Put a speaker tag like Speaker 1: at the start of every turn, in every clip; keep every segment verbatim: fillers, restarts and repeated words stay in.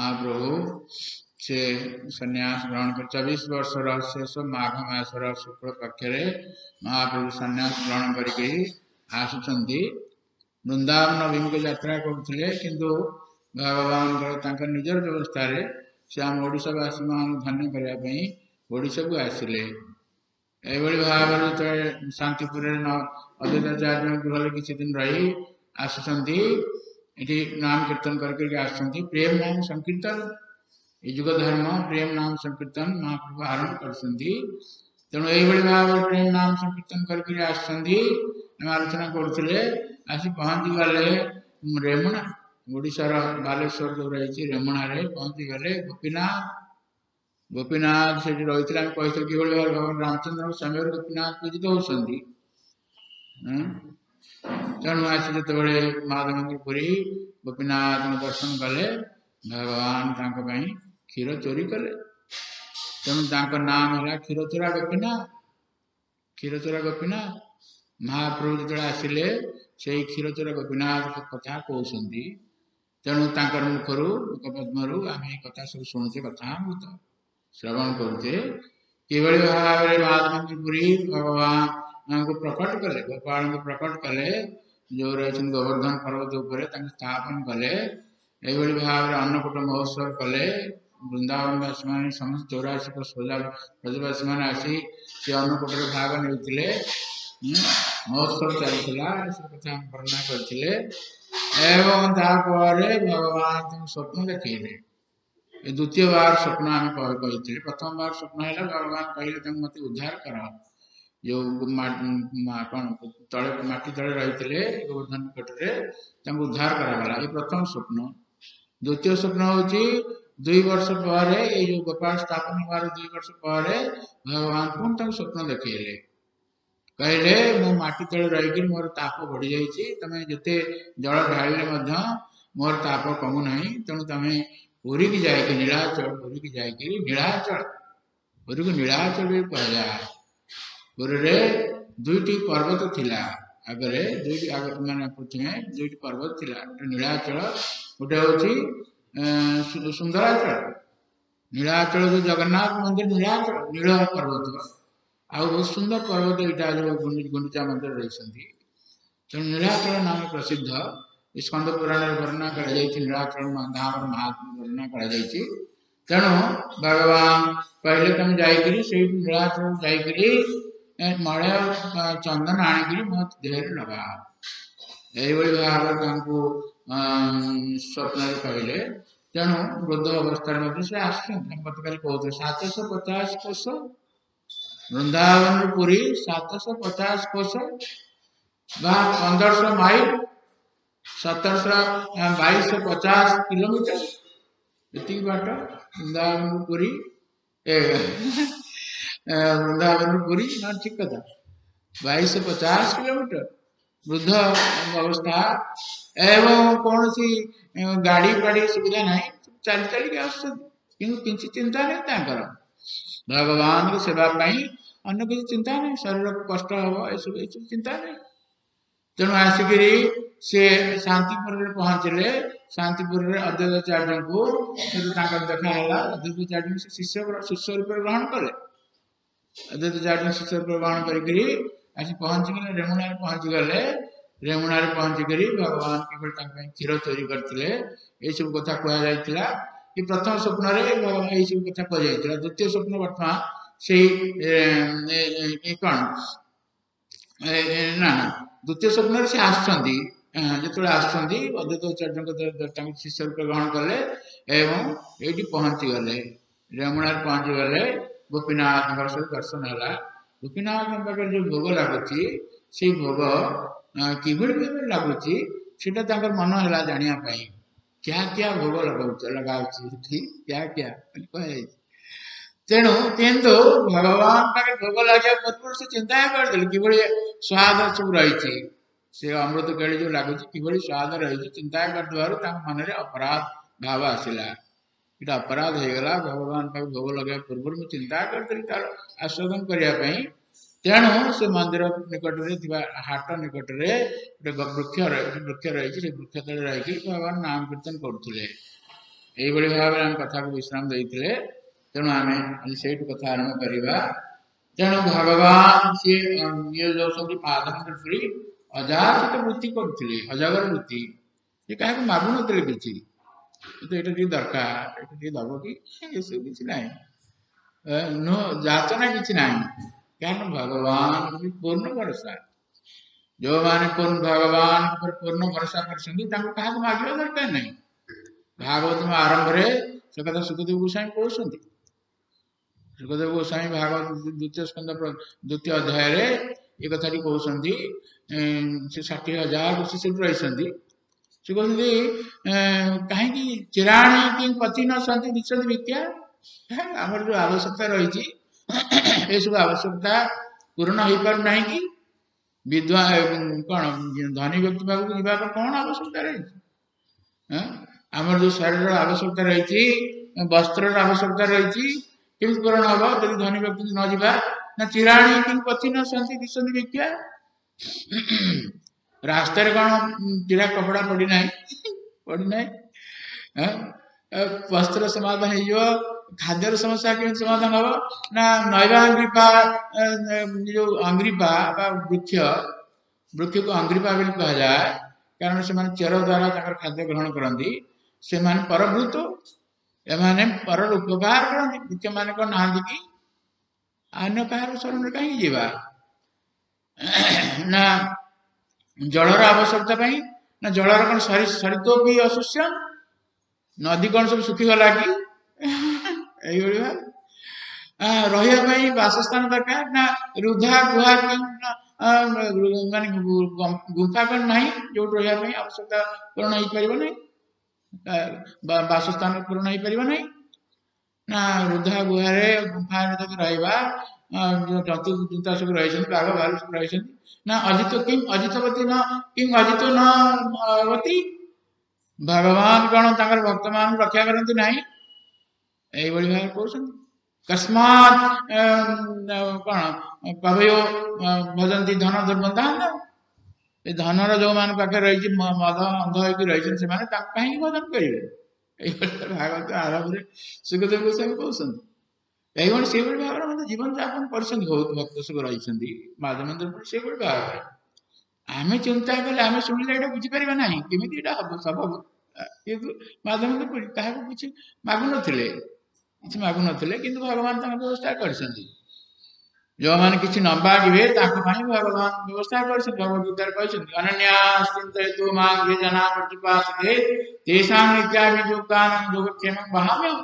Speaker 1: महाप्रभु से सन्यास ग्रहण कर चौबीस वर्षर शेष माघ मासर शुक्ल पक्ष महाप्रभु सन्यास ग्रहण करके आसुचंती वृंदावन अभिमुख यात्रा करते किंतु भगवान निजर व्यवस्था से आम ओडावासी मान धन्य करने ओडिशा को आसिले एभली भाव जो शांतिपुर अद्वैताचार्य गृह किसी दिन रही आसुचंती ये नाम कीर्तन करके आसुचंती प्रेम नाम संकीर्तन युग धर्म प्रेम नाम संकीर्तन महाप्रभु आरंभ करछंती तेणु एभली भाव प्रेम नाम संकीर्तन करके आसुचंती हम आलोचना करथिले आसी पहुंची गले रेमुणा ओडिशार बालेश्वर जो रही रेमुणा रे पहुंची गले गोपीनाथ गोपीनाथ से रही आम कही कि भगवान रामचंद्र समय गोपीनाथ पूजित होती तेणु आसी जो महादेव पुरी गोपीनाथ दर्शन कले भगवान क्षीर चोरी कले तेणु नाम है क्षीरचोरा गोपीनाथ क्षीरचोरा गोपीनाथ महाप्रभु जो आसिले से क्षीरचोरा गोपीनाथ कथा कहते तेणु मुखर मुखपद्मु आम कथा सब शुणुचे कथा श्रवण करते किभली भाव महादेव पुरी भगवान को प्रकट कले गोपाल को प्रकट कले जो रही गोवर्धन पर्वत उपर स्थापन कले यही भाव अन्नकूट महोत्सव कले वृंदावनवासी मान समस्त चौरासी ब्रजवासी मान आसी से अन्नकूट भाग नहीं महोत्सव चलता कथा वर्णना करते एवं भगवान स्वप्न देखिए द्वितीय बार स्वप्न आम कही प्रथम बार स्वप्न है भगवान कहले मत उद्धार कर जो कौन तले माटी तले रही गोवर्धन निकट उद्धार कराला ये प्रथम स्वप्न द्वितीय स्वप्न हूँ दुई वर्ष पर जो गोपाल स्थापन हमारे दुई वर्ष पर भगवान पुणी स्वप्न देखिए कहले मो माटी तले रही मोर ताप बढ़ी जाइए तुम जिते जल ढाले मोर ताप कमुना तेणु तुम पुरी की जाए नीलाचल पुरी की जाए नीलाचल पुरी को नीलाचल भी कहुए पुरी रे दुईटी पर्वत थिला आगरे दुईटी माने पृथ्वी दुईटी पर्वत थिला गोटे नीलाचल गोटे हूँ सुंदराचल नीलाचल जो जगन्नाथ मंदिर नीलाचल नील पर्वत आ बहुत सुंदर पर्वत यहाँ जो गुंडीचा मंदिर रही तेणु नीलाचल नाम प्रसिद्ध स्कंद पुराण वर्णना कर नीलाचल धाम महात्मा वर्णना कर तेणु भगवान कहले तुम जाकरी से नीलाचल जाकरी मलय चंदन आणिक मत देह लगा यही भाव स्वप्न कहले तेणु वृद्ध अवस्था से आसत कहते सातश पचास कोश वृंदावन पुरी सातश पचास कोश पंदरश माइल सतरश बैश पचास किलोमीटर ये बाट वृंदावन पुरी वृंदावन पुरी ना ठीक कथा बैश पचास किलोमीटर वृद्ध अवस्था एवं कौन सी गाड़ी गाड़ी सुविधा ना चल चल के आस कि चिंता नहीं भगवान की सेवा अन्य किसी चिंता नहीं शरीर को कष्ट हम ये चिंता नहीं तेणु आसिक सी शांतिपुर पहुँचले शांतिपुर अद्वैताचार्य को देखाला अद्वैताचार्य से शिष्य शिष्य रूप ग्रहण कले अद्वैताचार्य शिष्य रूप ग्रहण करके आसी पहुँची गले रेमुणा पहुँची गले रेमुणा पहुँचिक भगवान किभली क्षीर चोरी करते ये सब कथा कहला कि प्रथम स्वप्न यही सब कथा कह द्वितीय स्वप्न बर्तमान से कौन ना द्वितीय स्वप्न से आसुँच जो आद्वैताचार्य शिष्य रूप ग्रहण कले एवं ये पहुँची गले रेमुणा पहुँची गले गोपीनाथ दर्शन है गोपीनाथ पाखे जो भोग लगुच से भोग किभली भाव लगुच से मन है जानापी क्या क्या भोग लगा लगा क्या क्या कह तेणु किंतु भगवान पाखे भोग लगे पूर्व से चिंता करदे किभली स्वाद सब रही से अमृत केड़ी जो लगुच किभली स्वाद रही चिंता करदेवर मन में अपराध भाव आसला इटा अपराध हो गला भगवान पाखे भोग लगे पूर्व में चिंता करदे तार आस्वादन करने तेणु से मंदिर निकट में हाट निकट में वृक्ष वृक्ष रही वृक्ष तले रही भगवान नाम कीर्तन करते এইଭଳି ଭାବରେ ଆମେ କଥାକୁ ବିଶ୍ରାମ ଦେଇଥିଲେ। ତେଣୁ ଆମେ ଆଜି ସେଇଠୁ କଥା ଆରମ୍ଭ କରିବା। ତେଣୁ ଭଗବାନ ସିଏ ଇଏ ଯାଉଛନ୍ତି ମାଧବେନ୍ଦ୍ର ପୁରୀ ଅଯାଚିତ ବୃତ୍ତି କରୁଥିଲେ, ଅଜଗର ବୃତ୍ତି। ସେ କାହାକୁ ମାଗୁନଥିଲେ କିଛି, କିନ୍ତୁ ଏଇଟା ଟିକେ ଦରକାର, ଏଇଟା ଟିକେ ଦବ କି, ଏସବୁ କିଛି ନାହିଁ, ଯାଚନା କିଛି ନାହିଁ। କାରଣ ଭଗବାନ ପୂର୍ଣ୍ଣ ଭରସା। ଯୋଉମାନେ ପୂର୍ଣ୍ଣ ଭଗବାନ ପୂର୍ଣ୍ଣ ଭରସା କରିଛନ୍ତି ତାଙ୍କୁ କାହାକୁ ମାଗିବା ଦରକାର ନାହିଁ। ଭାଗବତ ଆରମ୍ଭରେ ସେ କଥା ସୁଖଦେବ ଗୋସ୍ୱାମୀ କହୁଛନ୍ତି। ସୁଖଦେବ ଗୋସ୍ୱାମୀ ଭାଗବତ ଦ୍ୱିତୀୟ ସ୍କନ୍ଧ ଦ୍ୱିତୀୟ ଅଧ୍ୟାୟରେ ଏ କଥାଟି କହୁଛନ୍ତି। ସେ ଷାଠିଏ ହଜାର ବର୍ଷ ସେଠି ରହିଛନ୍ତି। ସେ କହୁଛନ୍ତି କାହିଁକି ଚିରାଣୀ କି ପତି ନ ସନ୍ତି ଦିଶନ୍ତି ବିଦ୍ୟା। ଆମର ଯୋଉ ଆବଶ୍ୟକତା ରହିଛି ଏସବୁ ଆବଶ୍ୟକତା ପୂରଣ ହେଇପାରୁନାହିଁ କି? ବିଦ୍ୱାନ କଣ ଧନୀ ବ୍ୟକ୍ତି ପାଖକୁ ଯିବାର କଣ ଆବଶ୍ୟକତା ରହିଛି? ଆମର ଯୋଉ ଶରୀରର ଆବଶ୍ୟକତା ରହିଛି, ବସ୍ତ୍ରର ଆବଶ୍ୟକତା ରହିଛି, କେମିତି ପୂରଣ ହବ ଯଦି ଧନୀ ବ୍ୟକ୍ତି ନ ଯିବା? ନା ଚିରାଣୀ କି ପତି ନ ସନ୍ତି ଦିଶନ୍ତି ବିଦ୍ୟା। ରାସ୍ତାରେ କଣ ଚିରା କପଡା ପଡିନାହିଁ, ପଡିନାହିଁ। ବସ୍ତ୍ର ସମାଧାନ ହେଇଯିବ, ଖାଦ୍ୟର ସମସ୍ୟା କେମିତି ସମାଧାନ ହବ? ନା ନୈବା ଅଙ୍ଗ୍ରିପା, ଯୋଉ ଅଙ୍ଗ୍ରିପା ବା ବୃକ୍ଷ, ବୃକ୍ଷକୁ ଅଙ୍ଗ୍ରିପା ବୋଲି କୁହାଯାଏ, କାରଣ ସେମାନେ ଚେର ଦ୍ୱାରା ତାଙ୍କର ଖାଦ୍ୟ ଗ୍ରହଣ କରନ୍ତି। ସେମାନେ ପରଭୂତ, ଏମାନେ ପରର ଉପକାର କରନ୍ତି। ବୃକ୍ଷ ମାନେ କଣ ନାହାନ୍ତି କି? ଅନ୍ୟ କାହାର ଶରଣରେ କାହିଁକି ଯିବା? ନା ଜଳର ଆବଶ୍ୟକତା ପାଇଁ, ନା ଜଳର କଣ ସରିତ ବି ଅଶୁଷ୍ୟ, ନଦୀ କଣ ସବୁ ଶୁଖିଗଲା କି? ଏଇଭଳି ଭାବେ ରହିବା ପାଇଁ ବାସସ୍ଥାନ ଦରକାର, ନା ରୁଧା ଗୁହା ମାନେ ଗୁମ୍ଫା କଣ ନାହିଁ ଯୋଉଠି ରହିବା ପାଇଁ ଆବଶ୍ୟକତା ପୂରଣ ହେଇପାରିବ ନାହିଁ, ବାସସ୍ଥାନ ପୂରଣ ହେଇପାରିବ ନାହିଁ। ନା ରୁଧା ଗୁହାରେ ଗୁମ୍ଫାରେ ଯଦି ରହିବା, ଜନ୍ତୁ ଜୁନ୍ତା ସବୁ ରହିଛନ୍ତି, ବାଘ ଭାଲୁ ସବୁ ରହିଛନ୍ତି। ନା ଅଜିତ କିଂ ଅଜିତବତୀ ନ କିଂ ଅଜିତ ନ ବତୀ, ଭଗବାନ କଣ ତାଙ୍କର ଭକ୍ତ ମାନଙ୍କୁ ରକ୍ଷା କରନ୍ତି ନାହିଁ? ଏଇଭଳି ଭାବରେ କହୁଛନ୍ତି। କସ୍ମାତ୍ କଣ କବୟ ଭଜନ୍ତି ଧନ ଦୁର୍ବନ୍ଧାନ, ଏ ଧନର ଯୋଉମାନଙ୍କ ପାଖରେ ରହିଛି, ମଦ ଅନ୍ଧ ହେଇକି ରହିଛନ୍ତି, ସେମାନେ ତାଙ୍କୁ କାହିଁକି ଭଜନ କରିବେ? এইভাবে ଭାଗବତ ଆରମ୍ଭରେ ସୁଖଦେବ ଗୋସ୍ୱାମୀ କହୁଛନ୍ତି। ଏଇଭଳି ସେଇଭଳି ଭାବରେ ମଧ୍ୟ ଜୀବନ ଯାପନ କରିଛନ୍ତି, ବହୁତ ଭକ୍ତ ସବୁ ରହିଛନ୍ତି ମାଧବେନ୍ଦ୍ର ପୁରୀ ସେଇଭଳି ଭାବରେ। ଆମେ ଚିନ୍ତା କଲେ, ଆମେ ଶୁଣିଲେ ଏଇଟା ବୁଝିପାରିବା ନାହିଁ କେମିତି ଏଇଟା ହବ ସମ୍ଭବ। କିନ୍ତୁ ମାଧବେନ୍ଦ୍ର ପୁରୀ କାହାକୁ କିଛି ମାଗୁନଥିଲେ, କିଛି ମାଗୁନଥିଲେ, କିନ୍ତୁ ଭଗବାନ ତାଙ୍କ ବ୍ୟବସ୍ଥା କରିଛନ୍ତି। ଯୋଉମାନେ କିଛି ନ ମାଗିବେ ତାଙ୍କ ପାଇଁ ଭଗବାନ ବ୍ୟବସ୍ଥା କରିଛନ୍ତି। ଭଗବତ ଗୀତାରେ କହିଛନ୍ତି, ଅନନ୍ୟାସ୍ତିନ୍ତୁ ମାଂ ଯେ ଜନା ପ୍ରତିପାସତେ ତେଷାଂ ନିତ୍ୟାଭିଯୁକ୍ତାଂ ଯୋଗକ୍ଷେମଂ ବହାମ୍ୟହମ୍।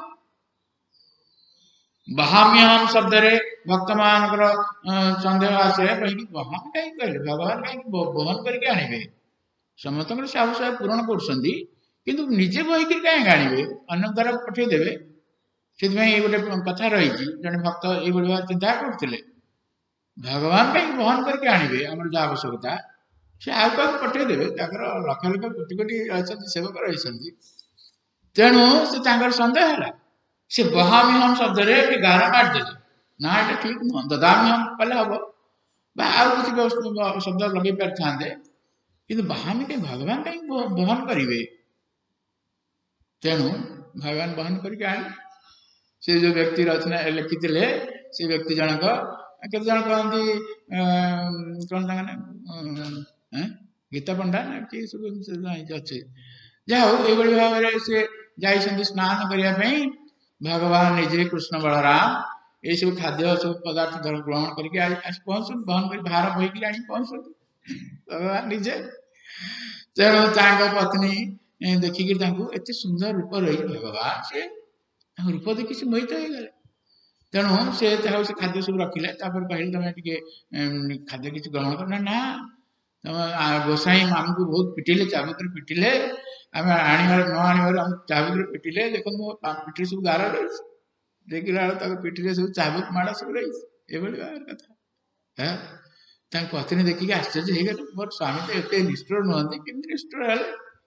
Speaker 1: ବହାମ୍ୟହମ୍ ଶବ୍ଦରେ ଭକ୍ତମାନଙ୍କର ସନ୍ଦେହ ଆସେ, କାହିଁକି ବହାମ କାହିଁକି କହିଲେ? ଭଗବାନ କାହିଁକି ବହନ କରିକି ଆଣିବେ? ସମସ୍ତଙ୍କର ସେ ଆବଶ୍ୟକ ପୂରଣ କରୁଛନ୍ତି, କିନ୍ତୁ ନିଜେ ବହିକି କାହିଁକି ଆଣିବେ? ଅନ୍ୟ ଦ୍ୱାରା ପଠେଇଦେବେ। ସେଥିପାଇଁ ଏଇ ଗୋଟେ କଥା ରହିଛି, ଜଣେ ଭକ୍ତ ଏଇଭଳି ଭାବରେ ଚିନ୍ତା କରୁଥିଲେ, ଭଗବାନ କାହିଁକି ବହନ କରିକି ଆଣିବେ ଆମର ଯାହା ଆବଶ୍ୟକତା? ସେ ଆଉ କାହାକୁ ପଠେଇଦେବେ, ତାଙ୍କର ଲକ୍ଷ ଲକ୍ଷ କୋଟି କୋଟି ରହିଛନ୍ତି, ସେବକ ରହିଛନ୍ତି। ତେଣୁ ସେ ତାଙ୍କର ସନ୍ଦେହ ହେଲା। ସେ ବହାମ୍ୟହମ୍ ଶବ୍ଦରେ ଗାର ମାରିଦେଲେ, ନା ଏଟା ଠିକ ନୁହଁ, ଦଦାମ୍ୟହମ୍ କଲେ ହବ, ବା ଆଉ କିଛି ଶବ୍ଦ ଲଗେଇ ପାରିଥାନ୍ତେ, କିନ୍ତୁ ବହାମି କାହିଁ, ଭଗବାନ କାହିଁକି ବହନ କରିବେ? ତେଣୁ ଭଗବାନ ବହନ କରିକି ଆଣିଲେ। ସେ ଯୋଉ ବ୍ୟକ୍ତି ରଚନା ଲେଖିଥିଲେ, ସେ ବ୍ୟକ୍ତି ଜଣକ, କେତେ ଜଣ କହନ୍ତି କଣ ତାଙ୍କ ନା ଗୀତା ପଣ୍ଡା ନା କିଏ ସବୁ ଅଛି। ଯାହା ହଉ, ଏଇଭଳି ଭାବରେ ସେ ଯାଇଛନ୍ତି ସ୍ନାନ କରିବା ପାଇଁ। ଭଗବାନ ନିଜେ କୃଷ୍ଣ ବଳରାମ ଏଇସବୁ ଖାଦ୍ୟ ସବୁ ପଦାର୍ଥ ଗ୍ରହଣ କରିକି ଆସି ପହଞ୍ଚୁଛନ୍ତି, ବହନ କରି ଭାର ବୋହିକି ଆଣି ପହଞ୍ଚୁଛନ୍ତି ଭଗବାନ ନିଜେ। ତେଣୁ ତାଙ୍କ ପତ୍ନୀ ଦେଖିକି ତାଙ୍କୁ, ଏତେ ସୁନ୍ଦର ରୂପ ରହିଛି ଭଗବାନ, ସେ ରୂପ ଦେଖି ସେ ମୋହିତ ହେଇଗଲେ। ତେଣୁ ସେ ତାକୁ ସେ ଖାଦ୍ୟ ସବୁ ରଖିଲେ। ତାପରେ କହିଲେ, ତମେ ଟିକେ ଖାଦ୍ୟ କିଛି ଗ୍ରହଣ କର। ନା ତମେ ଗୋସାଇଁ ଆମକୁ ବହୁତ ପିଟିଲେ, ଚାବୁକରେ ପିଟିଲେ, ଆମେ ଆଣିବାର ନ ଆଣିବାରୁ ଆମକୁ ଚାବୁକରେ ପିଟିଲେ। ଦେଖନ୍ତୁ ମୋ ପିଠିରେ ସବୁ ଗାର ରହିଛି, ଦେଖିଲା ବେଳକୁ ତାଙ୍କ ପିଠିରେ ସବୁ ଚାବୁକ ମାଡ଼ ସବୁ ରହିଛି। ଏଭଳି ଭାବରେ କଥା। ହଁ, ତାଙ୍କ ପତ୍ନୀ ଦେଖିକି ଆଶ୍ଚର୍ଯ୍ୟ ହେଇଗଲେ, ମୋର ସ୍ୱାମୀ ତ ଏତେ ନିଷ୍ଠୁର ନୁହନ୍ତି, କେମିତି ନିଷ୍ଠୁର ହେଲେ?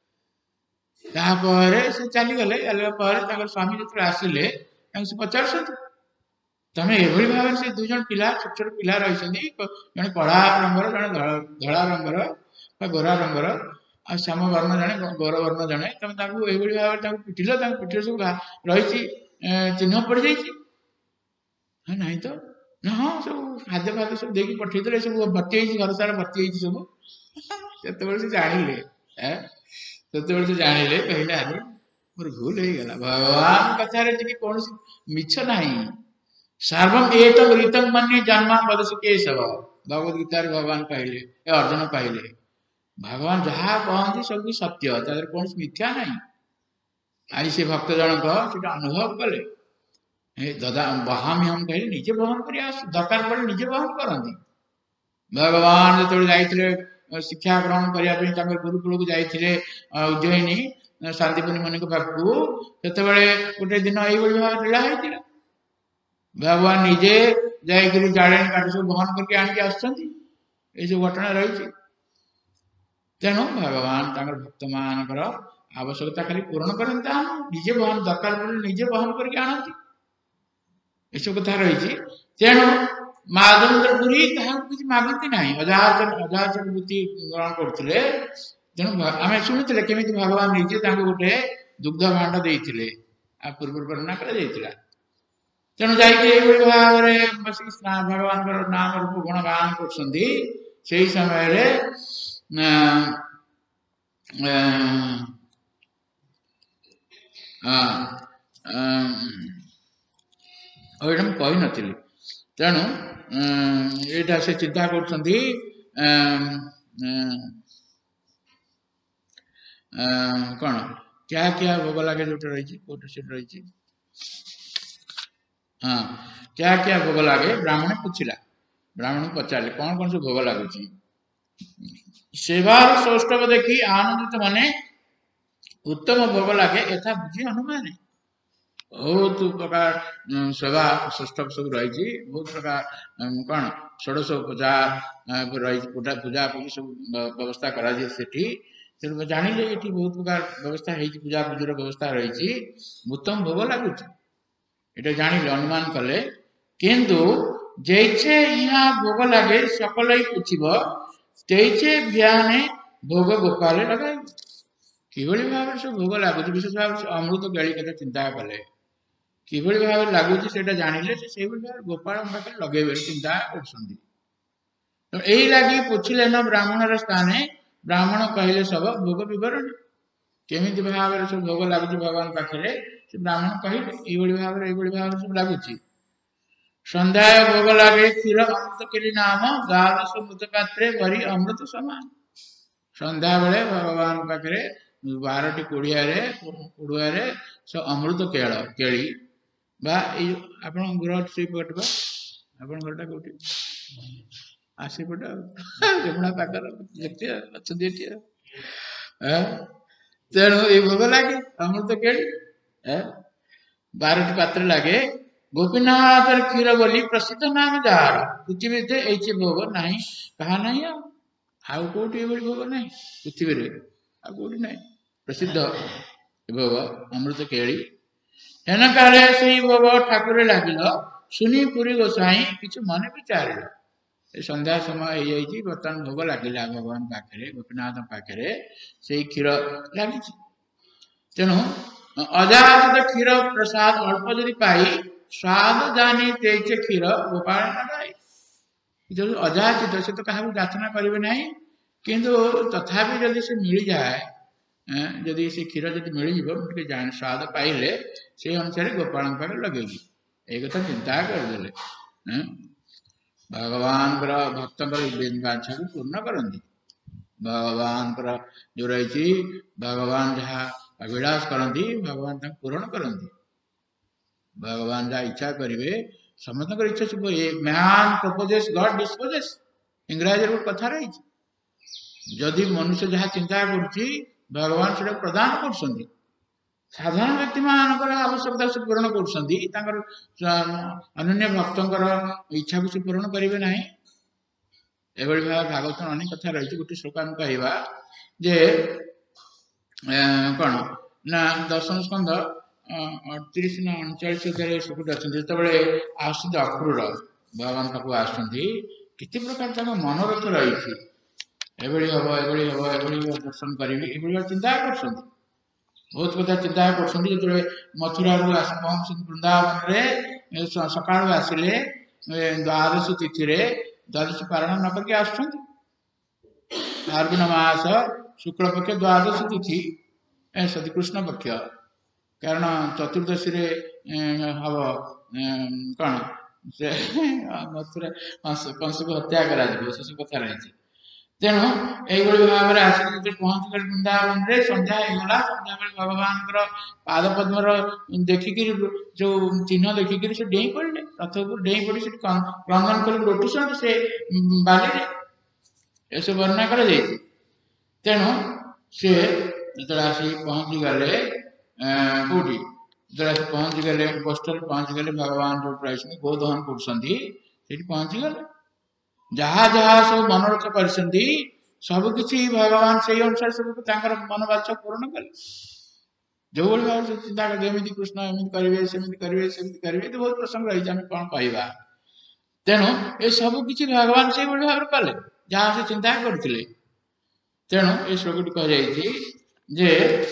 Speaker 1: ତାପରେ ସେ ଚାଲିଗଲେ। ଚାଲିବା ପରେ ତାଙ୍କର ସ୍ୱାମୀ ଯେତେବେଳେ ଆସିଲେ, ତାଙ୍କୁ ସେ ପଚାରୁଛନ୍ତି, ତମେ ଏଭଳି ଭାବରେ ସେ ଦୁଇ ଜଣ ପିଲା, ଛୋଟ ଛୋଟ ପିଲା ରହିଛନ୍ତି, ଜଣେ କଳା ରଙ୍ଗର, ଜଣେ ଧଳା ରଙ୍ଗର ବା ଗୋରା ରଙ୍ଗର, आ श्याम वर्ण जड़े गौर वर्ण जड़े तुम यही भाव पिटिल पिठिले सब रही चिन्ह पड़ जाए ना तो ना हाँ सब खाद्य खाद्य सब देकी पठे सब भर्ती घर सारा भर्ती सब से जानिले से जानिले कहले अरे मोर भूल हो गला भगवान कथा कौन मिछ ना सर्वम एतम ऋतम मन्ये जन्मा पदस केशव भगवद गीता भगवान कहले अर्जुन कहले भगवान जहाँ कहते सब सत्य तर कौन मिथ्या ना आज से भक्त जनक से अनुभव कले ददा बहामी हम कहले निजे बहन कर दरकार पड़े निजे बहन करती भगवान जो जाते शिक्षा ग्रहण करने गुरुकुल को जाते उज्जयिनी शांतिपुनी मुनि पाखक से गोटे दिन यही भाव लीला होता भगवान निजे जाकर जाड़े काठ सब बहन करके आणिक आसब घटना रही तेणु भगवान भक्त मान आवश्यकता खाली पूरण करते निजे बहन दरकार पड़े निजे बहन करके आणती यू कथा रही तेणु माधवेन्द्रपुरी किसी मागती ना अजाचर अजाचर वृत्ति ग्रहण करते तेणु आम शुणुले केमी भगवान निजे गोटे दुग्ध भाण्ड देते पूर्व वर्णना कर तेणु जाकि भाव में बस भगवान नाम रूप गुण गान कर समय कही नी तेणु यहाँ से चिंता कर कौन क्या क्या भोग लगे जो रही रही हाँ क्या क्या भोग लगे ब्राह्मण पूछला ब्राह्मण पचारे कौन कौन सब भोग लगुच सेवार सौष्ठव देखी आनंदित माने उत्तम भोग लगे यथा बुझी हनुमान बहुत प्रकार सेवा सौष्ठव सब रही बहुत प्रकार कौन षोड़श पूजा रही पूजा पूजा सब व्यवस्था करा जानिले ये बहुत प्रकार व्यवस्था है पूजा पूजार व्यवस्था रही उत्तम भोग लगुच ये जानिले अनुमान कले किंतु जैसे यहाँ भोग लगे सकल ही पूछब तैसे बिहाने भोग गोपाल लगे कि भाव सब भोग लगुच विशेष भाव से अमृत गली कथा चिंता कले कि भाव लगुच से जानिले से गोपाल लगे चिंता कर लगी पूछले न ब्राह्मण स्थाने ब्राह्मण कहले सब भोग विवरण केमी भाव सब भोग लगुच भगवान पाखे से ब्राह्मण कहले ये भाव भाव सब लगुच संध्या भोग लगे क्षीर अमृत केली नाम द्वादश मृत पात्रे भरी अमृत समान संध्या बेले भगवान पाखे बारटी कोड़िया कोड़ुआ सब अमृत केल केली आप घर से पट आप घरटा कौटी आसी पट जमुना पाकर तेणु ये भोग लगे अमृत केली बारटी पात्र लगे गोपीनाथ क्षीर बोली प्रसिद्ध नाम जार पृथ्वी से ऐसे भोग ना कहा ना आउ कौटी ये भोग ना पृथ्वी कौटी ना प्रसिद्ध भोग अमृत केली हेन काले से भोग ठाकुर लगिल सुनी पुरी गोसाई किछु मन विचार संध्या समय हो बर्तमान भोग लगिला भगवान पाखे गोपीनाथ पाखे से क्षीर लगी तेणु अजाचित क्षीर प्रसाद अल्प जदि पाई स्वाद जानी तेजे क्षीर गोपाल लगाए जो अजाचित से तो क्या याचना करेंगे ना किंतु तथापि जदि से मिल जाए जदि से क्षीर जब मिल जाए स्वाद पाइले से अनुसार गोपाल पाखे लगेगी एक कथा चिंता करदे भगवान भक्त बाछा को पूर्ण करती भगवान जो रही भगवान जहाँ अभिलाष करती भगवान पूरण करती भगवान जहाँ इच्छा करेंगे समस्त इच्छा सब मैन प्रपोजेस गॉड डिस्पोजेस इंग्राजी गोटे कथा रही जदि मनुष्य जहाँ चिंता कर भगवान से प्रदान कर साधारण व्यक्ति मान आवश्यकता से पूरण कर अन्य भक्तर इच्छा को से पूरण करेंगे ना ये भाव भागवत अनेक कथा रही गोटे श्लोक आम कह जे कौन ना दशम स्कंद अड़तीस ना अणचाश श्लोक अच्छे जो आसुद अक्रूर भगवान पाक आसुँच केते प्रकार मनोरथ रही एभଳି हम एभଳି हम एभଳି दर्शन करी चिंता कर बहुत कथा चिंता कर मथुरा पहुंच वृंदावन में सका आसिले द्वादश तिथि द्वादश पारण न करके आस फाल्गुन मास शुक्ल पक्ष द्वादश तिथि सती कृष्ण पक्ष कारण चतुर्दशी हम कौन से मथुरा कंस को हत्या करा शेष कथा रही तेणु यही भाव में आस पहुंच गए वृंदावन में संध्या होगा संध्या बेले भगवान पाद पद्म देखिक जो चिन्ह देखिक से डेई पड़े रथ को डेई पड़ी क्रंदन कर लोटुंट से बाली ऐसे वर्णना कर तेणु सी जो आसिक पहुंची गले कौटी जो पहुंची गले बस स्टैंड पहुंची गले भगवान जो प्राइस गोदहन कर पहुंची गले जहाँ जहाँ सब मनोरथ कर सबकि भगवान से अनुसार सब मन बाचा पूर्ण कले जो भाव से चिंता करते कृष्ण एमती करेंगे सेमती करेंगे सेमती करेंगे तो बहुत प्रसंग रही आम कौन कहवा तेणु ये सबकि भगवान से भाव कले जहाँ से चिंता करते तेणु ये श्लोक कह जे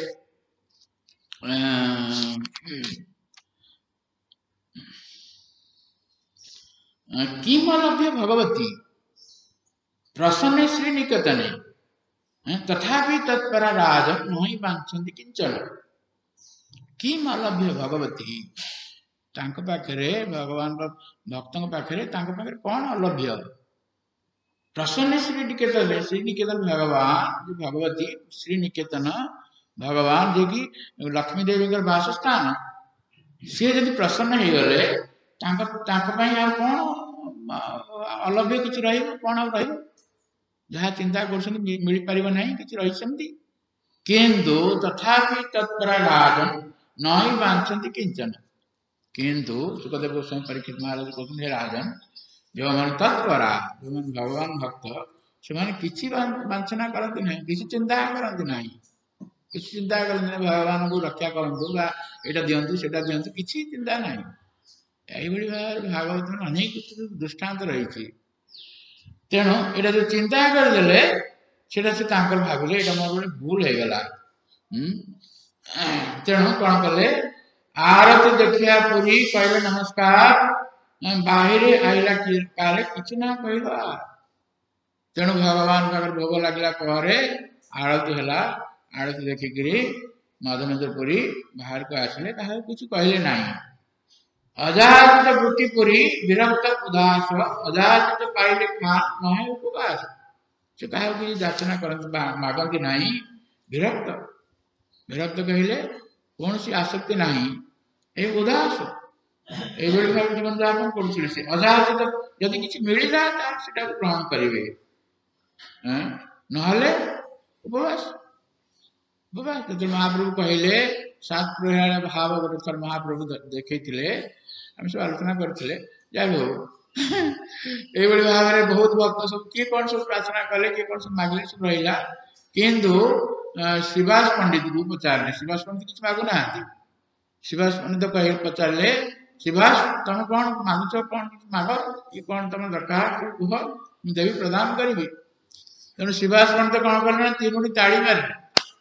Speaker 1: किमलभ्य भगवती प्रसन्न श्री निकेतने तथापि तत्परा राजन नहीं बांछन्ति किंचन किमलभ्य भगवती पाखरे भगवान भक्तों पाखरे पाखरे कौन अलभ्य प्रसन्न श्री निकेतन श्री निकेतन भगवान जो भगवती श्री निकेतन भगवान जो कि लक्ष्मी देवी वासस्थान सी जब प्रसन्न हो गले कौन अलभ्य किसी रहा रही जहाँ चिंता कर मिल पार ना कि रही किंतु तथापि तत्परा राजन नहीं बांछन्ति किंचन किंतु सुखदेव गोस्वामी परीक्षित महाराज कहते राजन जो मैंने तत्परा जो मैंने भगवान भक्त से किसी बांछना करती ना किसी चिंता करती ना किसी चिंता करते भगवान को रक्षा करूँ यहाँ दिंतु से दिंतु किसी चिंता ना यही भाव भागवत में अनेक दृष्टांत रही तेणु यहाँ जो चिंता करदे से भाविले यहाँ मोर गोटे भूल हो गला तेणु कौन कले आरती देखिया पूरी कहले नमस्कार बाहर आईला काले किसी ना कहवा तेणु भगवान पाखे भोग लगला आरती है आरती देखिक मधुमेन्द्र पुरी बाहर को आसिले किसी कहले ना अजाचित वृत्तिपुरी विरक्त उदास अजाचित पाइले खान नहे उपवास से कहा कि याचना करते मागती ना विरक्त विरक्त कहले कौन सी आसक्ति ना ये उदास ये भाव जीवन यापन कर अजाचित जदि किसी मिलला से ग्रहण करेंगे ना उपवास उपवास जो महाप्रभु कहले सात प्रहर भाव गोटे थर महाप्रभु देखते आम सब आलोचना करते जाए ये भाव में बहुत भक्त सब किए कौन सब प्रार्थना कले किए कौन सब मांगले सब रहा किंतु श्रीवास पंडित को पचारे श्रीवास पंडित किसी मागुना श्रीवास पंडित कह पचारे श्रीवास तुम कौन मांगुच कौन माग ये कौन तुम दरकार कह मुझे देवी प्रदान करी तेणु श्रीवास पंडित कौन कले तीनोटी ताड़ी मारे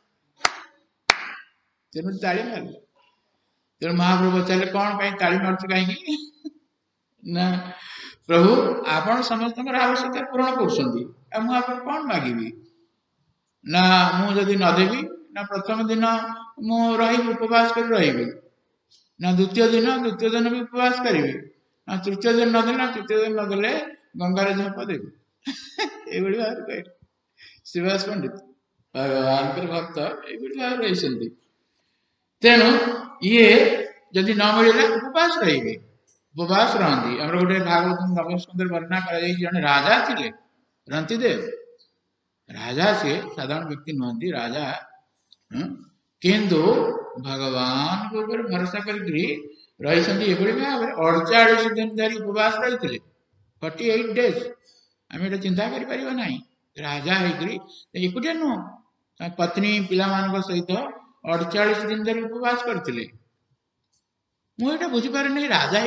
Speaker 1: तीनोटी ताड़ी मारे तेणु महाप्रभु पचारे कौन कहीं ताड़ी मार्च कहीं ना प्रभु आपण समस्त आवश्यकता पूरण कर कौन मागिबी ना मुझे नदेवी ना प्रथम दिन मु रही उपवास कर रही ना द्वितीय दिन द्वितीय दिन भी उपवास करी ना तृतीय दिन नदे ना तृतीय दिन नदेले गंगार झप देवी ये भाव कह श्रीवास पंडित भगवान भक्त ये भाव रही तेणु ये जदि न मिले उपवास रही उपवास रही आम गोटे भागवत नवस्कंदर वर्णना कर जड़े राजा थे रंतिदेव राजा से साधारण व्यक्ति नुहति राजा किंतु भगवान के ऊपर भरोसा कर रही भाव में अड़चाश दिन धरी उपवास रही फोर्टी एट डेज आम ये चिंता करना राजा होकुटिया नुह पत्नी पिला सहित अड़चाश दिन धरी उपवास करते मुझे बुझीपारे नहीं राजा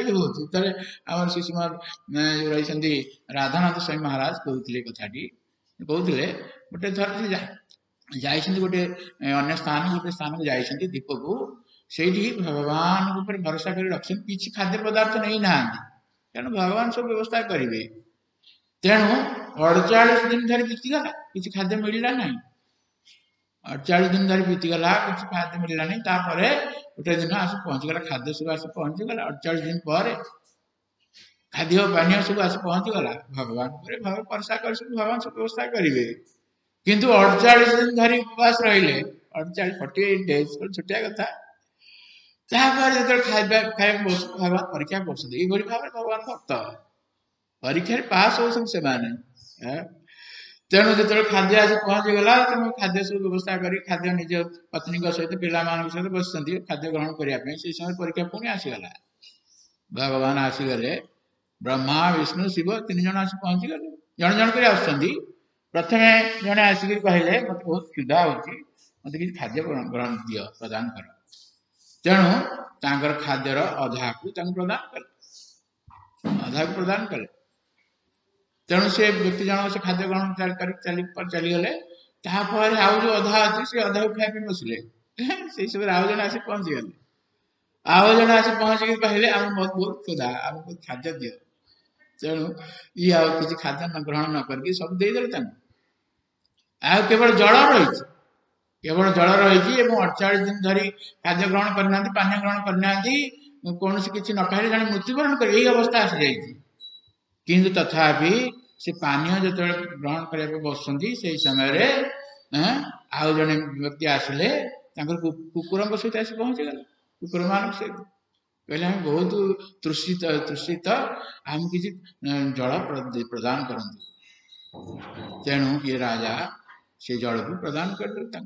Speaker 1: होम श्री श्रीमद रही राधानाथ स्वामी महाराज कहते कथाटी कहते गोटे थर जाइछन्ति गोटे अन्य स्थान गोटे स्थान को जाइछन्ति दीप को से भगवान ऊपर भरोसा कर रखिछन किछि खाद्य पदार्थ नहीं ना तेणु भगवान सब व्यवस्था करेंगे तेणु अड़चाश दिन धरी बीतीगला किसी खाद्य मिलला नहीं अड़चाश दिन धरी बीतीगला किसी खाद्य मिलला नहीं तापर गोटे दिन आस पहुंचीगला खाद्य सब आस पहुंचीगला अड़चाश दिन पर खाद्य पानीय सब आस पहुंचीगला भगवान भगवान भरोसा कर भगवान सब व्यवस्था करेंगे किंतु अड़चाश दिन धरी उपवास रहिले अड़चाश फोर्टी एट डेज छोटिया कथा तापर जो खाଇବା ଖାଇବା ବସ ଭଗବାନ ପରୀକ୍ଷା କରୁଛନ୍ତି ଏଇଭଳି ଭାବରେ ଭଗବାନ ଭକ୍ତ ପରୀକ୍ଷାରେ ପାସ୍ ହଉଛନ୍ତି ସେମାନେ ତେଣୁ ଯେତେବେଳେ ଖାଦ୍ୟ ଆସି ପହଞ୍ଚିଗଲା ତେଣୁ ଖାଦ୍ୟ ସବୁ ବ୍ୟବସ୍ଥା କରି ଖାଦ୍ୟ ନିଜ ପତ୍ନୀଙ୍କ ସହିତ ପିଲାମାନଙ୍କ ସହିତ ବସିଛନ୍ତି ଖାଦ୍ୟ ଗ୍ରହଣ କରିବା ପାଇଁ ସେଇ ସମୟରେ ପରୀକ୍ଷା ପୁଣି ଆସିଗଲା ଭଗବାନ ଆସିଗଲେ ବ୍ରହ୍ମା ବିଷ୍ଣୁ ଶିବ ତିନି ଜଣ ଆସି ପହଞ୍ଚିଗଲେ ଜଣ ଜଣ କରି ଆସୁଛନ୍ତି ପ୍ରଥମେ ଜଣେ ଆସିକି କହିଲେ ମତେ ବହୁତ କ୍ଷୁଧା ହଉଛି ମତେ କିଛି ଖାଦ୍ୟ ଗ୍ରହଣ ଦିଅ ପ୍ରଦାନ କର तेणु तांकर खाद्यर अधा को प्रदान कले अधा को प्रदान कले तेणु से व्यक्ति जन से खाद्य ग्रहण चली चली गले तापर आउ जो अधा अच्छी से अधा को खाई बसले से सब आउ जन आसी पहुंची गले आउ जन आसी पहुंची कहले आम बहुत बहुत खुदा आम बहुत खाद्य दियो तेणु ये आ किसी खाद्य न ग्रहण न करके सब देदेले आ केवल जल रही केवल जल रही अड़चाश दिन धरी खाद्य ग्रहण करना पानी ग्रहण करना कौन किसी न खाई जन मृत्युवरण कर यही अवस्था आसी जाइए किंतु तथापि से पानीय जो ग्रहण करने बसुँच से समय आउ जड़े व्यक्ति आसिले कुकुर सहित आसी पहुंचीगले कुकुर मान सहित कहले आम बहुत तृषित तृषित आम किसी जल प्रदान करते तेणु ये राजा से जल को प्रदान कर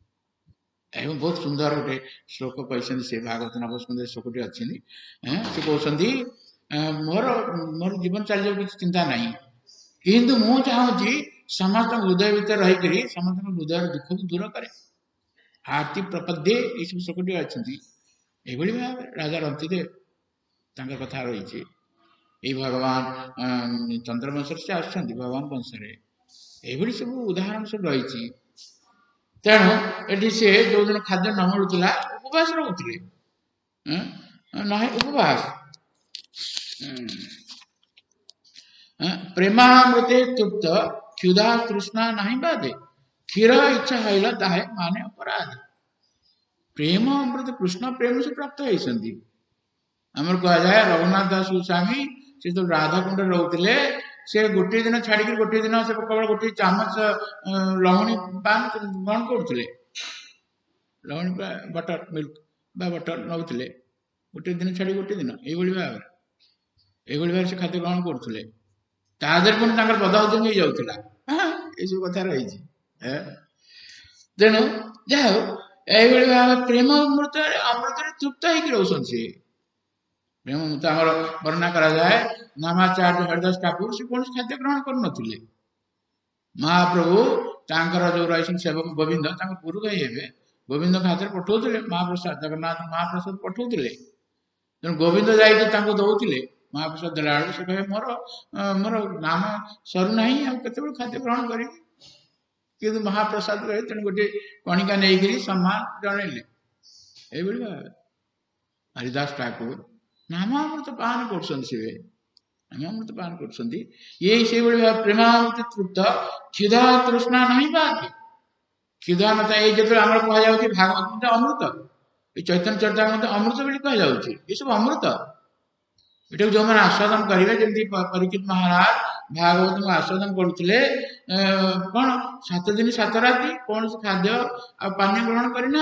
Speaker 1: एवं बहुत सुंदर गोटे श्लोक कहते से भागवत नवस्कंद श्लोकटी अच्छी से कहते मोर मोर जीवन चली किसी चिंता नहीं किंतु मु चाहूँगी समस्त हृदय भर रहीकि समस्त हृदय दुख को दूर करे आरती प्रपद्ये ये सब श्लोकटी अच्छी यही भाव राजा रंतिदेव कथा रही ये भगवान चंद्रवंश से आसुँच भगवान वंश यही सब उदाहरण सब रही तेणु ये से जो दिन खाद्य न मिलूला उपवास रोते ना उपवास प्रेमामृते तृप्त क्षुधा तृष्णा नहीं बाधे क्षीर इच्छा है ताहे माने अपराध प्रेम अमृत कृष्ण प्रेम से प्राप्त होती आमर कह जाए रघुनाथ दास गोस्वामी से तो राधा कुंड रोते से गोटे दिन छाड़ी गोटे दिन से केवल गोटे चामच लवणी पान ग्रहण करते लवणी बटर मिल्क बा बटर नौले गोटे दिन छाड़ी गोटे दिन यही भाव यही भाव से खाद्य ग्रहण करते तादर पुणी बदहजम हो जाऊला ये सब कथा रही तेणु जाओ यही भाव प्रेम अमृत अमृत तृप्त हो रोचे प्रेम अमृत वर्णना करा जाए नामाचार्य हरिदास ठाकुर से कौन खाद्य ग्रहण कर महाप्रभु तांकर जो रही सेवक गोविंद गुरु भाई हे गोविंद खाते पठाऊे महाप्रसाद जगन्नाथ महाप्रसाद पठाऊे तेणु गोविंद जाते दौले महाप्रसाद देला से कहे मोर मोर नाम सरुना के खाद्य ग्रहण करी कि महाप्रसाद रहे तेणु गोटे कणिका नहीं सम्मान जनइले यही भाव हरिदास ठाकुर नामामृत पान कर नामामृत पान कर ये से भाव प्रेमामृत तृप्त क्षुधा तृष्णा नहीं बात क्षुधा नता ये जो आम कह भागवत अमृत ये चैतन्य चरितामृत अमृत बोली कह जाऊँगी ये सब अमृत ये जो मैंने आस्वादन करेंगे जमी परीक्षित महाराज भागवत को आस्वादन करते कौन सात दिन सात राति कौन से खाद्य आ पानी ग्रहण करना